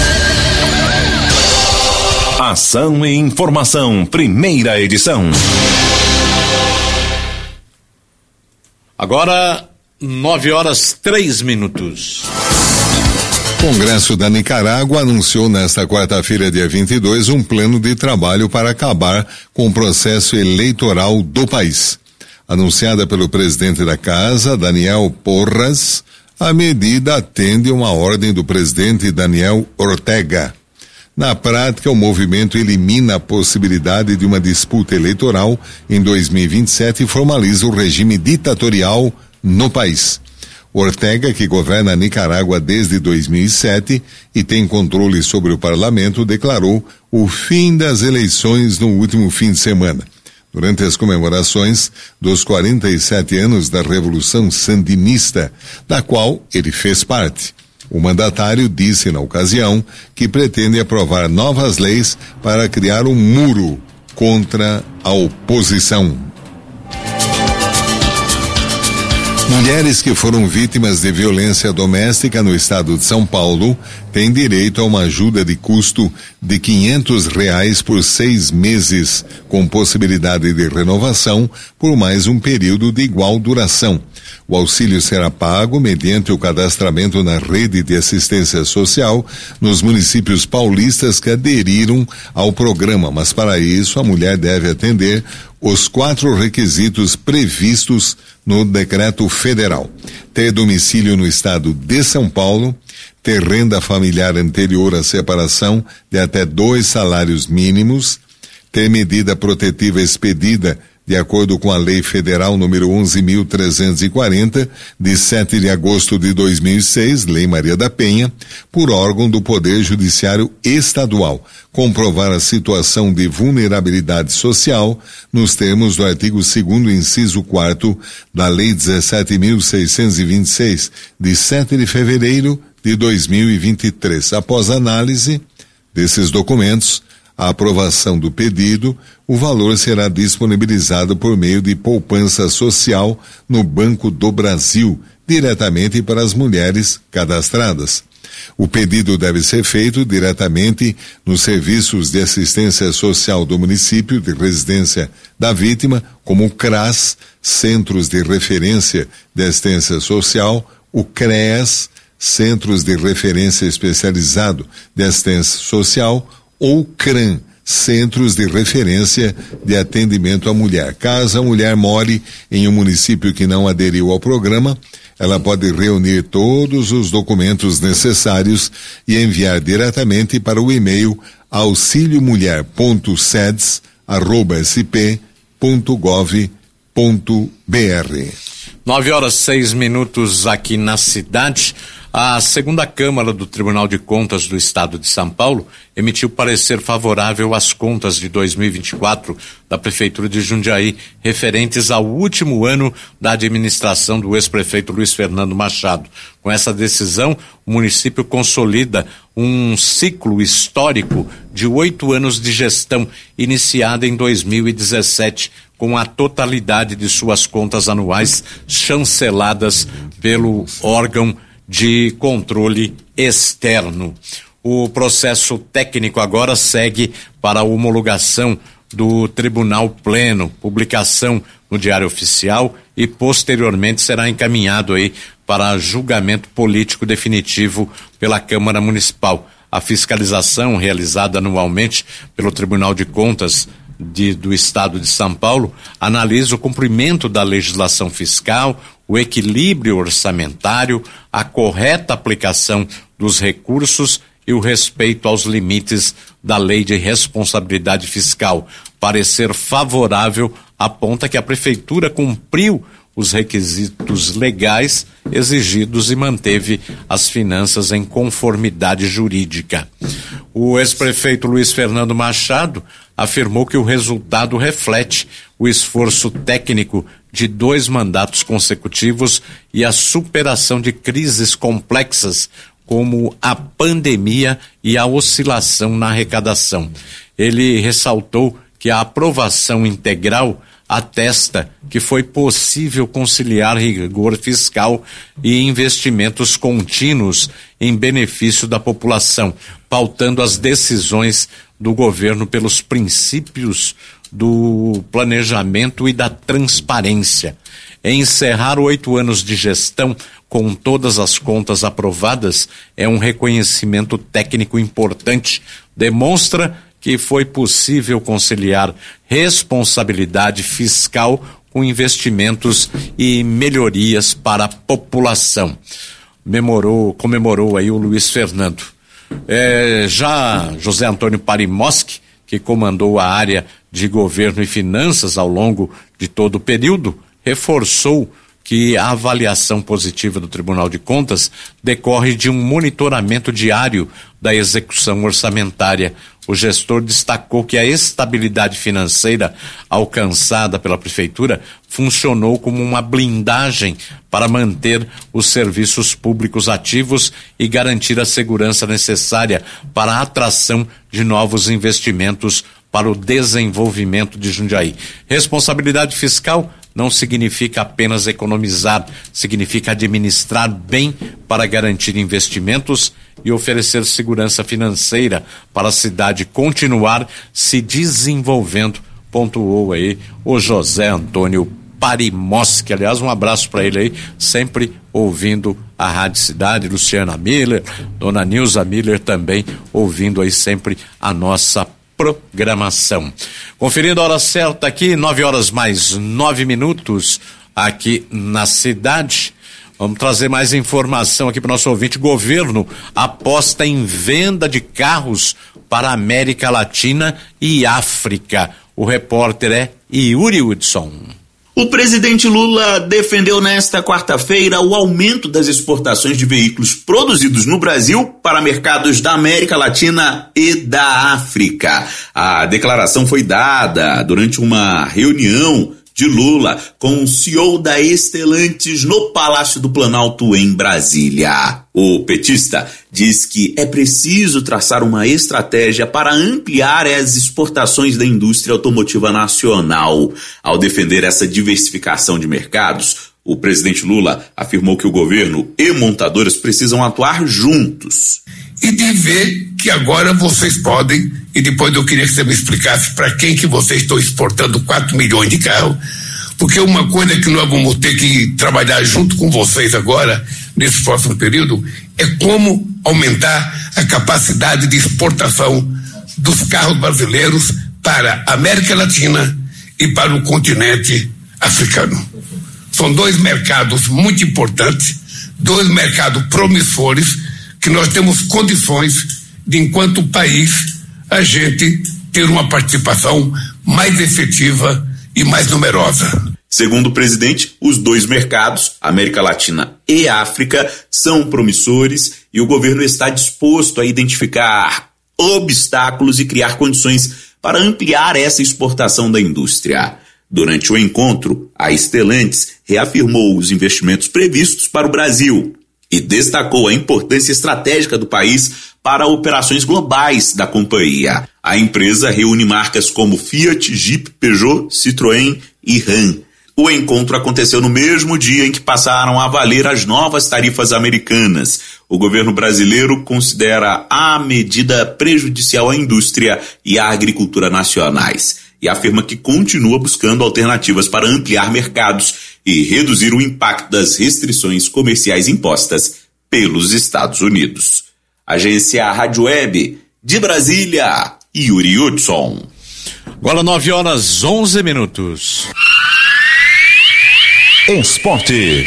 Ação e informação, primeira edição. Agora, nove horas, três minutos. O Congresso da Nicarágua anunciou nesta quarta-feira, dia vinte e dois, um plano de trabalho para acabar com o processo eleitoral do país. Anunciada pelo presidente da Casa, Daniel Porras, a medida atende uma ordem do presidente Daniel Ortega. Na prática, o movimento elimina a possibilidade de uma disputa eleitoral em dois mil e vinte e sete e formaliza o regime ditatorial no país. Ortega, que governa a Nicarágua desde dois mil e sete e tem controle sobre o parlamento, declarou o fim das eleições no último fim de semana, durante as comemorações dos quarenta e sete anos da Revolução Sandinista, da qual ele fez parte. O mandatário disse na ocasião que pretende aprovar novas leis para criar um muro contra a oposição. Mulheres que foram vítimas de violência doméstica no estado de São Paulo têm direito a uma ajuda de custo de quinhentos reais por seis meses, com possibilidade de renovação por mais um período de igual duração. O auxílio será pago mediante o cadastramento na rede de assistência social nos municípios paulistas que aderiram ao programa, mas para isso a mulher deve atender os quatro requisitos previstos no decreto federal: ter domicílio no estado de São Paulo, ter renda familiar anterior à separação de até dois salários mínimos, ter medida protetiva expedida de acordo com a Lei Federal número onze mil trezentos e quarenta, de sete de agosto de dois mil e seis, Lei Maria da Penha, por órgão do Poder Judiciário Estadual, comprovar a situação de vulnerabilidade social nos termos do artigo segundo, inciso quarto da Lei dezessete mil seiscentos e vinte e seis, de sete de fevereiro de dois mil e vinte e três. Após análise desses documentos, a aprovação do pedido, o valor será disponibilizado por meio de poupança social no Banco do Brasil, diretamente para as mulheres cadastradas. O pedido deve ser feito diretamente nos serviços de assistência social do município de residência da vítima, como o CRAS, Centros de Referência de Assistência Social, o CREAS, Centros de Referência Especializado de Assistência Social, ou CRAM, Centros de Referência de Atendimento à Mulher. Caso a mulher more em um município que não aderiu ao programa, ela pode reunir todos os documentos necessários e enviar diretamente para o e-mail auxilio mulher ponto seds arroba s p ponto gov ponto b r. Nove horas, seis minutos aqui na cidade. A segunda Câmara do Tribunal de Contas do Estado de São Paulo emitiu parecer favorável às contas de dois mil e vinte e quatro da Prefeitura de Jundiaí, referentes ao último ano da administração do ex-prefeito Luiz Fernando Machado. Com essa decisão, o município consolida um ciclo histórico de oito anos de gestão, iniciada em dois mil e dezessete, com a totalidade de suas contas anuais chanceladas pelo órgão de controle externo. O processo técnico agora segue para a homologação do Tribunal Pleno, publicação no Diário Oficial e posteriormente será encaminhado aí para julgamento político definitivo pela Câmara Municipal. A fiscalização realizada anualmente pelo Tribunal de Contas de, do Estado de São Paulo analisa o cumprimento da legislação fiscal, o equilíbrio orçamentário, a correta aplicação dos recursos e o respeito aos limites da Lei de Responsabilidade Fiscal. Parecer favorável aponta que a Prefeitura cumpriu os requisitos legais exigidos e manteve as finanças em conformidade jurídica. O ex-prefeito Luiz Fernando Machado afirmou que o resultado reflete o esforço técnico de dois mandatos consecutivos e a superação de crises complexas como a pandemia e a oscilação na arrecadação. Ele ressaltou que a aprovação integral atesta que foi possível conciliar rigor fiscal e investimentos contínuos em benefício da população, pautando as decisões do governo pelos princípios do planejamento e da transparência. Encerrar oito anos de gestão com todas as contas aprovadas é um reconhecimento técnico importante, demonstra que foi possível conciliar responsabilidade fiscal com investimentos e melhorias para a população. Memorou, comemorou aí o Luiz Fernando. É, já José Antônio Parimoski, que comandou a área de governo e finanças ao longo de todo o período, reforçou que a avaliação positiva do Tribunal de Contas decorre de um monitoramento diário da execução orçamentária. O gestor destacou que a estabilidade financeira alcançada pela Prefeitura funcionou como uma blindagem para manter os serviços públicos ativos e garantir a segurança necessária para a atração de novos investimentos para o desenvolvimento de Jundiaí. Responsabilidade fiscal não significa apenas economizar, significa administrar bem para garantir investimentos e oferecer segurança financeira para a cidade continuar se desenvolvendo, pontuou aí o José Antônio Parimoski. Aliás, um abraço para ele aí, sempre ouvindo a Rádio Cidade, Luciana Miller, Dona Nilza Miller também ouvindo aí sempre a nossa programação. Conferindo a hora certa aqui, nove horas mais nove minutos aqui na cidade. Vamos trazer mais informação aqui para o nosso ouvinte. Governo aposta em venda de carros para a América Latina e África. O repórter é Yuri Hudson. O presidente Lula defendeu nesta quarta-feira o aumento das exportações de veículos produzidos no Brasil para mercados da América Latina e da África. A declaração foi dada durante uma reunião de Lula com o C E O da Stellantis no Palácio do Planalto, em Brasília. O petista diz que é preciso traçar uma estratégia para ampliar as exportações da indústria automotiva nacional. Ao defender essa diversificação de mercados, o presidente Lula afirmou que o governo e montadoras precisam atuar juntos. E de ver que agora vocês podem, e depois eu queria que você me explicasse para quem que vocês estão exportando quatro milhões de carros, porque uma coisa que nós vamos ter que trabalhar junto com vocês agora, nesse próximo período, é como aumentar a capacidade de exportação dos carros brasileiros para a América Latina e para o continente africano. São dois mercados muito importantes, dois mercados promissores, que nós temos condições de, enquanto país, a gente ter uma participação mais efetiva e mais numerosa. Segundo o presidente, os dois mercados, América Latina e África, são promissores e o governo está disposto a identificar obstáculos e criar condições para ampliar essa exportação da indústria. Durante o encontro, a Stellantis reafirmou os investimentos previstos para o Brasil e destacou a importância estratégica do país para operações globais da companhia. A empresa reúne marcas como Fiat, Jeep, Peugeot, Citroën e Ram. O encontro aconteceu no mesmo dia em que passaram a valer as novas tarifas americanas. O governo brasileiro considera a medida prejudicial à indústria e à agricultura nacionais e afirma que continua buscando alternativas para ampliar mercados e reduzir o impacto das restrições comerciais impostas pelos Estados Unidos. Agência Rádio Web de Brasília, Yuri Hudson. Agora nove horas onze minutos. Esporte.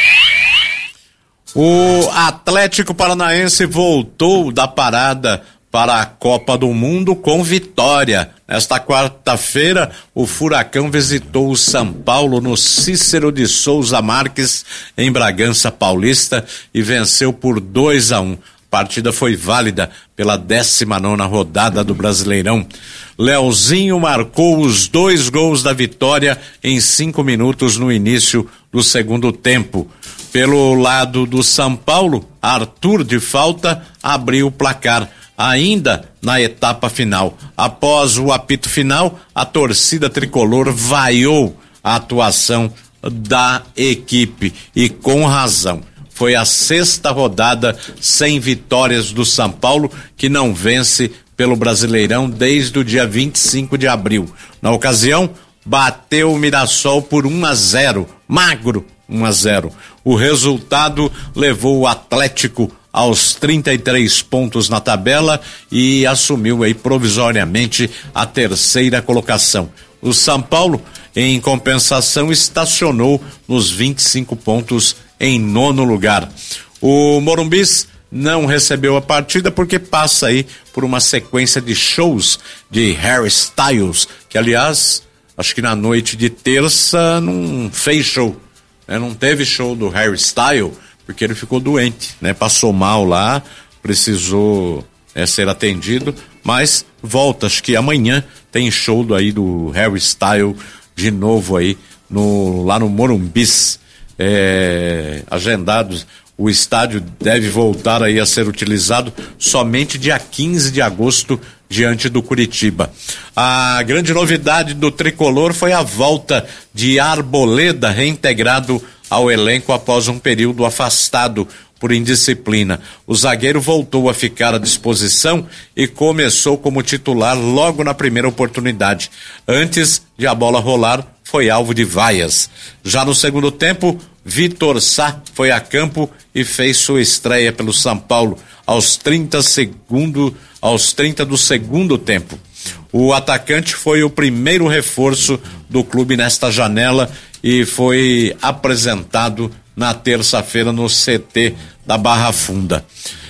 O Atlético Paranaense voltou da parada para a Copa do Mundo com vitória. Nesta quarta-feira, o Furacão visitou o São Paulo no Cícero de Souza Marques, em Bragança Paulista, e venceu por dois a um. A partida foi válida pela décima nona rodada do Brasileirão. Leozinho marcou os dois gols da vitória em cinco minutos no início do segundo tempo. Pelo lado do São Paulo, Arthur, de falta, abriu o placar. Ainda na etapa final, após o apito final, a torcida tricolor vaiou a atuação da equipe e com razão. Foi a sexta rodada sem vitórias do São Paulo, que não vence pelo Brasileirão desde o dia vinte e cinco de abril. Na ocasião, bateu o Mirassol por um a zero, magro um a zero. O resultado levou o Atlético aos trinta e três pontos na tabela e assumiu aí provisoriamente a terceira colocação. O São Paulo, em compensação, estacionou nos vinte e cinco pontos em nono lugar. O Morumbis não recebeu a partida porque passa aí por uma sequência de shows de Harry Styles, que aliás, acho que na noite de terça não fez show, né? Não teve show do Harry Styles, porque ele ficou doente, né? Passou mal lá, precisou é, ser atendido, mas volta, acho que amanhã tem show do, aí do Harry Styles de novo aí, no, lá no Morumbis, é, agendados. O estádio deve voltar aí a ser utilizado somente dia quinze de agosto diante do Curitiba. A grande novidade do tricolor foi a volta de Arboleda, reintegrado ao elenco após um período afastado por indisciplina. O zagueiro voltou a ficar à disposição e começou como titular logo na primeira oportunidade. Antes de a bola rolar, foi alvo de vaias. Já no segundo tempo, Vitor Sá foi a campo e fez sua estreia pelo São Paulo aos trinta segundos, aos trinta do segundo tempo. O atacante foi o primeiro reforço do clube nesta janela e foi apresentado na terça-feira no C T da Barra Funda.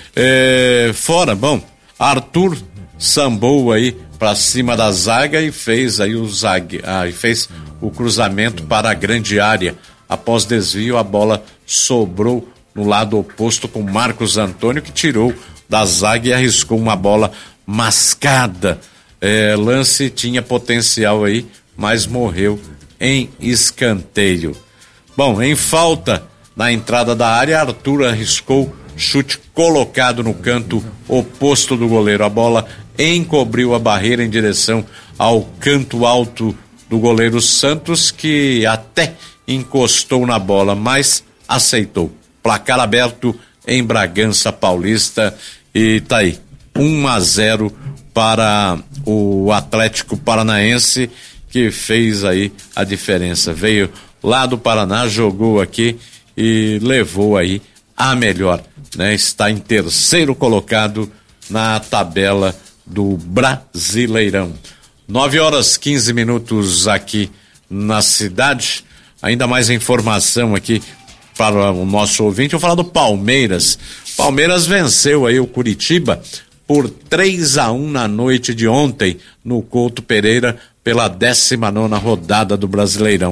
É, fora, bom, Arthur sambou aí para cima da zaga e fez aí o zague, ah, e fez o cruzamento para a grande área. Após desvio, a bola sobrou no lado oposto com Marcos Antônio, que tirou da zaga e arriscou uma bola mascada. É, lance tinha potencial aí, mas morreu em escanteio. Bom, em falta na entrada da área, Arthur arriscou chute colocado no canto oposto do goleiro. A bola encobriu a barreira em direção ao canto alto do goleiro Santos, que até encostou na bola, mas aceitou. Placar aberto em Bragança Paulista e tá aí, um a zero para o Atlético Paranaense, que fez aí a diferença. Veio lá do Paraná, jogou aqui e levou aí a melhor, né? Está em terceiro colocado na tabela do Brasileirão. nove horas quinze minutos aqui na cidade. Ainda mais informação aqui para o nosso ouvinte. Eu vou falar do Palmeiras. Palmeiras venceu aí o Curitiba por três a um na noite de ontem no Couto Pereira pela décima nona rodada do Brasileirão.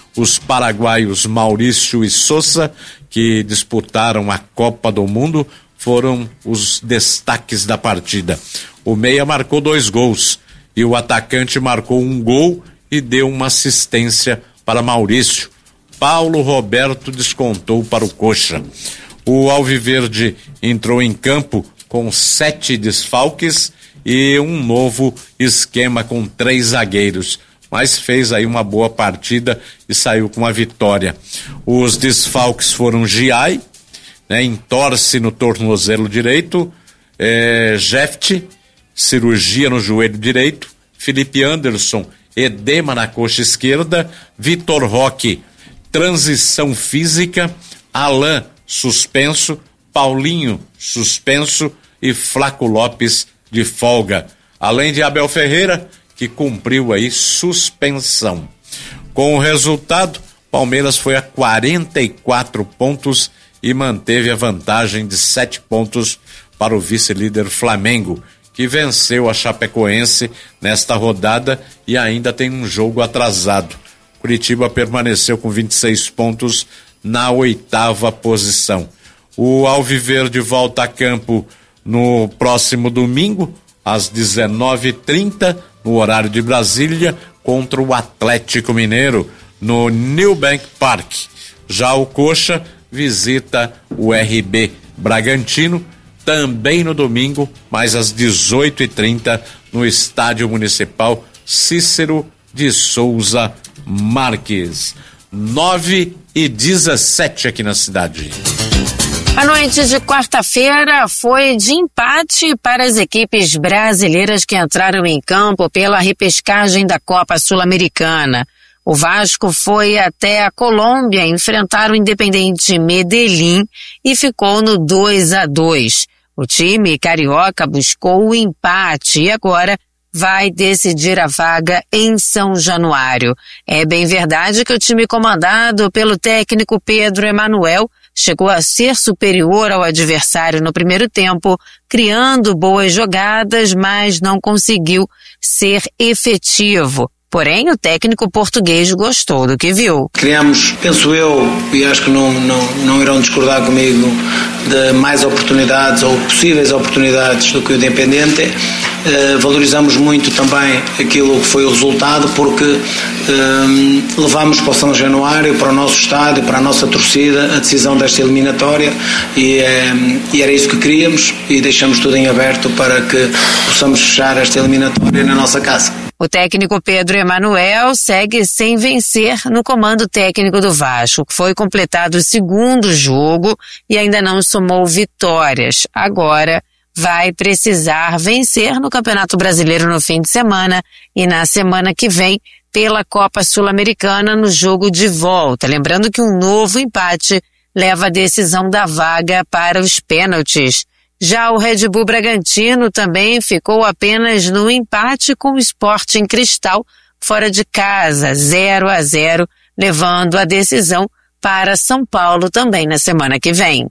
os paraguaios Maurício e Sousa, que disputaram a Copa do Mundo, foram os destaques da partida. O meia marcou dois gols e o atacante marcou um gol e deu uma assistência para Maurício. Paulo Roberto descontou para o Coxa. O Alviverde entrou em campo com sete desfalques e um novo esquema com três zagueiros, mas fez aí uma boa partida e saiu com a vitória. Os desfalques foram Giai, né, entorce no tornozelo direito, é, Jeft, cirurgia no joelho direito, Felipe Anderson, edema na coxa esquerda, Vitor Roque, transição física, Alain, suspenso, Paulinho, suspenso e Flaco Lopes de folga, além de Abel Ferreira, que cumpriu aí suspensão. Com o resultado, Palmeiras foi a quarenta e quatro pontos e manteve a vantagem de sete pontos para o vice-líder Flamengo, que venceu a Chapecoense nesta rodada e ainda tem um jogo atrasado. Curitiba permaneceu com vinte e seis pontos na oitava posição. O Alviverde volta a campo no próximo domingo, às dezenove e trinta, no horário de Brasília, contra o Atlético Mineiro, no Newbank Park. Já o Coxa visita o R B Bragantino, também no domingo, mas às dezoito e trinta, no Estádio Municipal Cícero de Souza Marques. nove e dezessete aqui na cidade. A noite de quarta-feira foi de empate para as equipes brasileiras que entraram em campo pela repescagem da Copa Sul-Americana. O Vasco foi até a Colômbia enfrentar o Independiente Medellín e ficou no dois a dois. O time carioca buscou o empate e agora vai decidir a vaga em São Januário. É bem verdade que o time comandado pelo técnico Pedro Emanuel chegou a ser superior ao adversário no primeiro tempo, criando boas jogadas, mas não conseguiu ser efetivo. Porém, o técnico português gostou do que viu. Criamos, penso eu, e acho que não, não, não irão discordar comigo, de mais oportunidades ou possíveis oportunidades do que o Independente. Uh, valorizamos muito também aquilo que foi o resultado, porque uh, levamos para o São Januário, para o nosso estádio, para a nossa torcida, a decisão desta eliminatória e, uh, e era isso que queríamos e deixamos tudo em aberto para que possamos fechar esta eliminatória na nossa casa. O técnico Pedro Emanuel segue sem vencer no comando técnico do Vasco, que foi completado o segundo jogo e ainda não somou vitórias. Agora vai precisar vencer no Campeonato Brasileiro no fim de semana e na semana que vem pela Copa Sul-Americana no jogo de volta. Lembrando que um novo empate leva a decisão da vaga para os pênaltis. Já o Red Bull Bragantino também ficou apenas no empate com o Sporting Cristal fora de casa, zero a zero, levando a decisão para São Paulo também na semana que vem.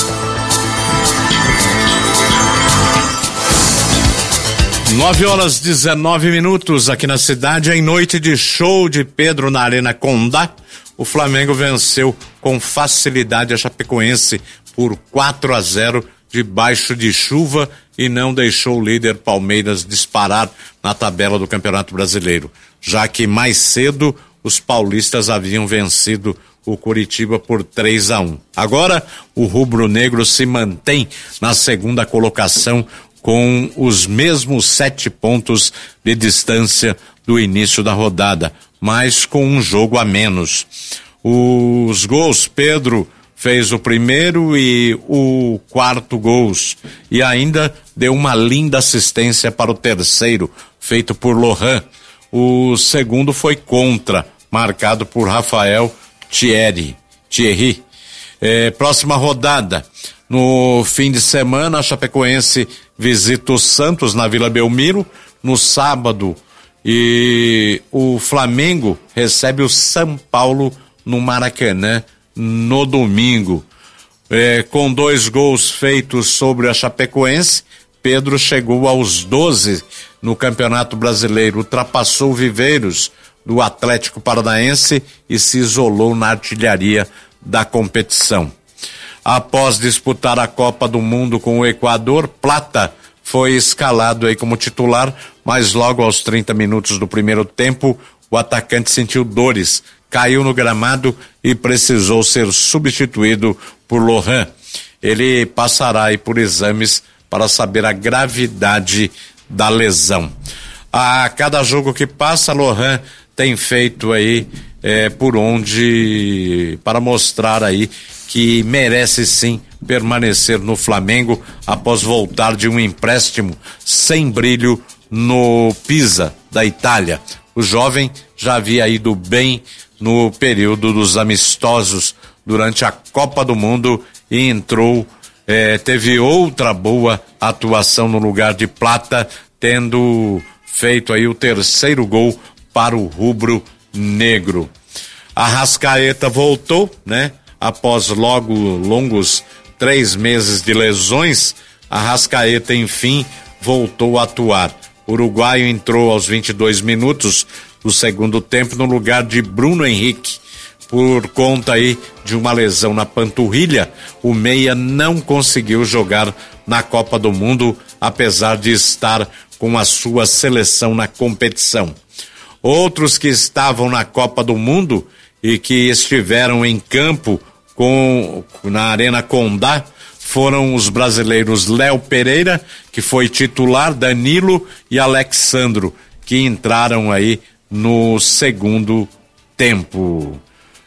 nove horas dezenove minutos aqui na cidade, em noite de show de Pedro na Arena Condá. O Flamengo venceu com facilidade a Chapecoense por quatro a zero, debaixo de chuva, e não deixou o líder Palmeiras disparar na tabela do Campeonato Brasileiro, já que mais cedo os paulistas haviam vencido o Coritiba por três a um. Agora o rubro-negro se mantém na segunda colocação com os mesmos sete pontos de distância do início da rodada, mas com um jogo a menos. Os gols, Pedro fez o primeiro e o quarto gols, e ainda deu uma linda assistência para o terceiro, feito por Lohan. O segundo foi contra, marcado por Rafael Thierry. Thierry. É, próxima rodada. No fim de semana, a Chapecoense visita o Santos na Vila Belmiro no sábado, e o Flamengo recebe o São Paulo no Maracanã no domingo. É, com dois gols feitos sobre a Chapecoense, Pedro chegou aos doze no Campeonato Brasileiro, ultrapassou o Viveiros do Atlético Paranaense e se isolou na artilharia da competição. Após disputar a Copa do Mundo com o Equador, Plata foi escalado aí como titular, mas logo aos trinta minutos do primeiro tempo, o atacante sentiu dores, caiu no gramado e precisou ser substituído por Lohan. Ele passará aí por exames para saber a gravidade da lesão. A cada jogo que passa, Lohan tem feito aí é, por onde para mostrar aí que merece sim permanecer no Flamengo após voltar de um empréstimo sem brilho no Pisa da Itália. O jovem já havia ido bem no período dos amistosos durante a Copa do Mundo e entrou, eh, teve outra boa atuação no lugar de Plata, tendo feito aí o terceiro gol para o rubro-negro. Arrascaeta voltou, né? Após logo longos três meses de lesões, Arrascaeta enfim voltou a atuar. O uruguaio entrou aos vinte e dois minutos do segundo tempo no lugar de Bruno Henrique. Por conta aí de uma lesão na panturrilha, o meia não conseguiu jogar na Copa do Mundo, apesar de estar com a sua seleção na competição. Outros que estavam na Copa do Mundo e que estiveram em campo com, na Arena Condá foram os brasileiros Léo Pereira, que foi titular, Danilo e Alexandro, que entraram aí no segundo tempo.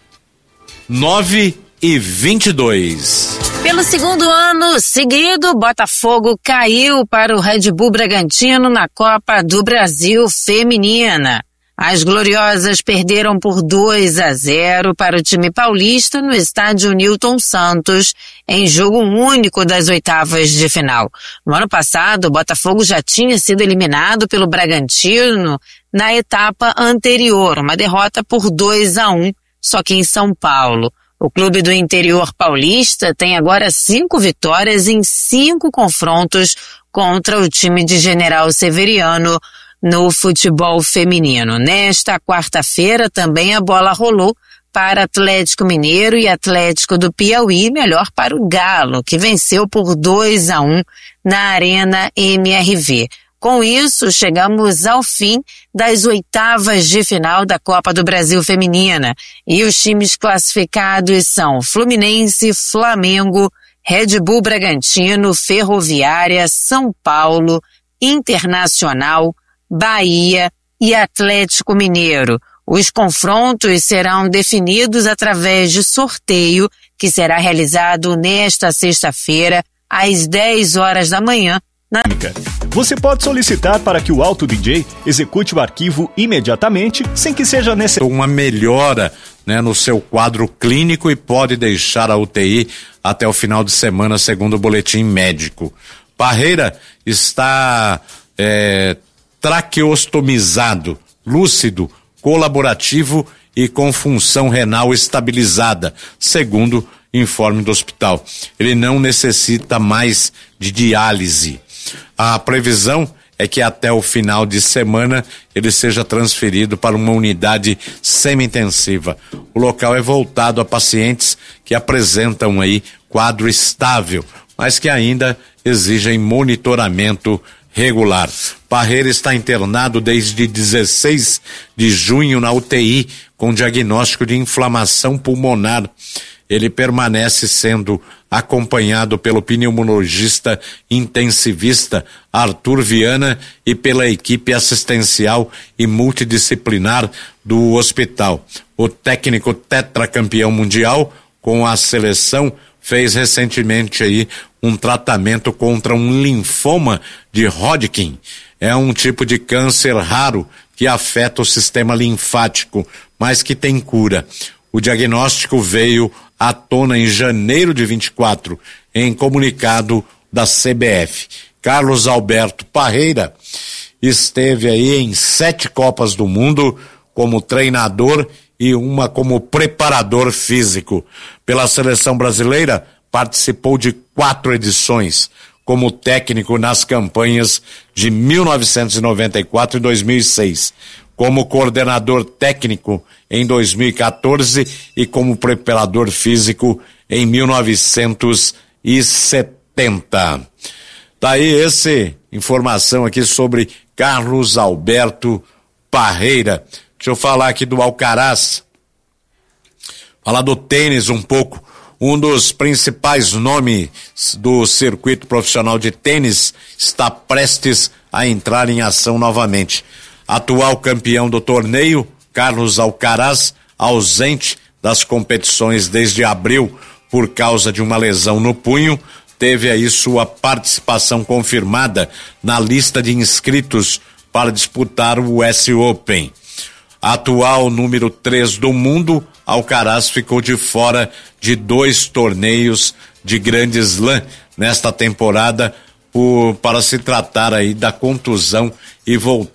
nove e vinte e dois. Pelo segundo ano seguido, Botafogo caiu para o Red Bull Bragantino na Copa do Brasil Feminina. As gloriosas perderam por dois a zero para o time paulista no estádio Newton Santos, em jogo único das oitavas de final. No ano passado, o Botafogo já tinha sido eliminado pelo Bragantino na etapa anterior, uma derrota por dois a um, só que em São Paulo. O clube do interior paulista tem agora cinco vitórias em cinco confrontos contra o time de General Severiano no futebol feminino. Nesta quarta-feira também a bola rolou para Atlético Mineiro e Atlético do Piauí, melhor para o Galo, que venceu por dois a um na Arena M R V. Com isso, chegamos ao fim das oitavas de final da Copa do Brasil Feminina e os times classificados são Fluminense, Flamengo, Red Bull Bragantino, Ferroviária, São Paulo, Internacional, Bahia e Atlético Mineiro. Os confrontos serão definidos através de sorteio que será realizado nesta sexta-feira às dez horas da manhã. Na... Você pode solicitar para que o Auto D J execute o arquivo imediatamente, sem que seja necessário uma melhora, né, no seu quadro clínico e pode deixar a U T I até o final de semana, segundo o boletim médico. Parreira está é, traqueostomizado, lúcido, colaborativo e com função renal estabilizada, segundo informe do hospital. Ele não necessita mais de diálise. A previsão é que até o final de semana ele seja transferido para uma unidade semi-intensiva. O local é voltado a pacientes que apresentam aí quadro estável, mas que ainda exigem monitoramento regular. Parreira está internado desde dezesseis de junho na U T I com diagnóstico de inflamação pulmonar. Ele permanece sendo acompanhado pelo pneumologista intensivista Arthur Viana e pela equipe assistencial e multidisciplinar do hospital. O técnico tetracampeão mundial com a seleção fez recentemente aí um tratamento contra um linfoma de Hodgkin. É um tipo de câncer raro que afeta o sistema linfático, mas que tem cura. O diagnóstico veio à tona em janeiro de vinte e quatro, em comunicado da C B F. Carlos Alberto Parreira esteve aí em sete Copas do Mundo como treinador e uma como preparador físico. Pela seleção brasileira, participou de quatro edições como técnico nas campanhas de mil novecentos e noventa e quatro e dois mil e seis. como coordenador técnico em dois mil e quatorze e como preparador físico em mil novecentos e setenta. Daí essa informação aqui sobre Carlos Alberto Parreira. Deixa eu falar aqui do Alcaraz. Falar do tênis um pouco. Um dos principais nomes do circuito profissional de tênis está prestes a entrar em ação novamente. Atual campeão do torneio, Carlos Alcaraz, ausente das competições desde abril por causa de uma lesão no punho, teve aí sua participação confirmada na lista de inscritos para disputar o U S Open. Atual número três do mundo, Alcaraz ficou de fora de dois torneios de Grande Slam nesta temporada por, para se tratar aí da contusão e voltar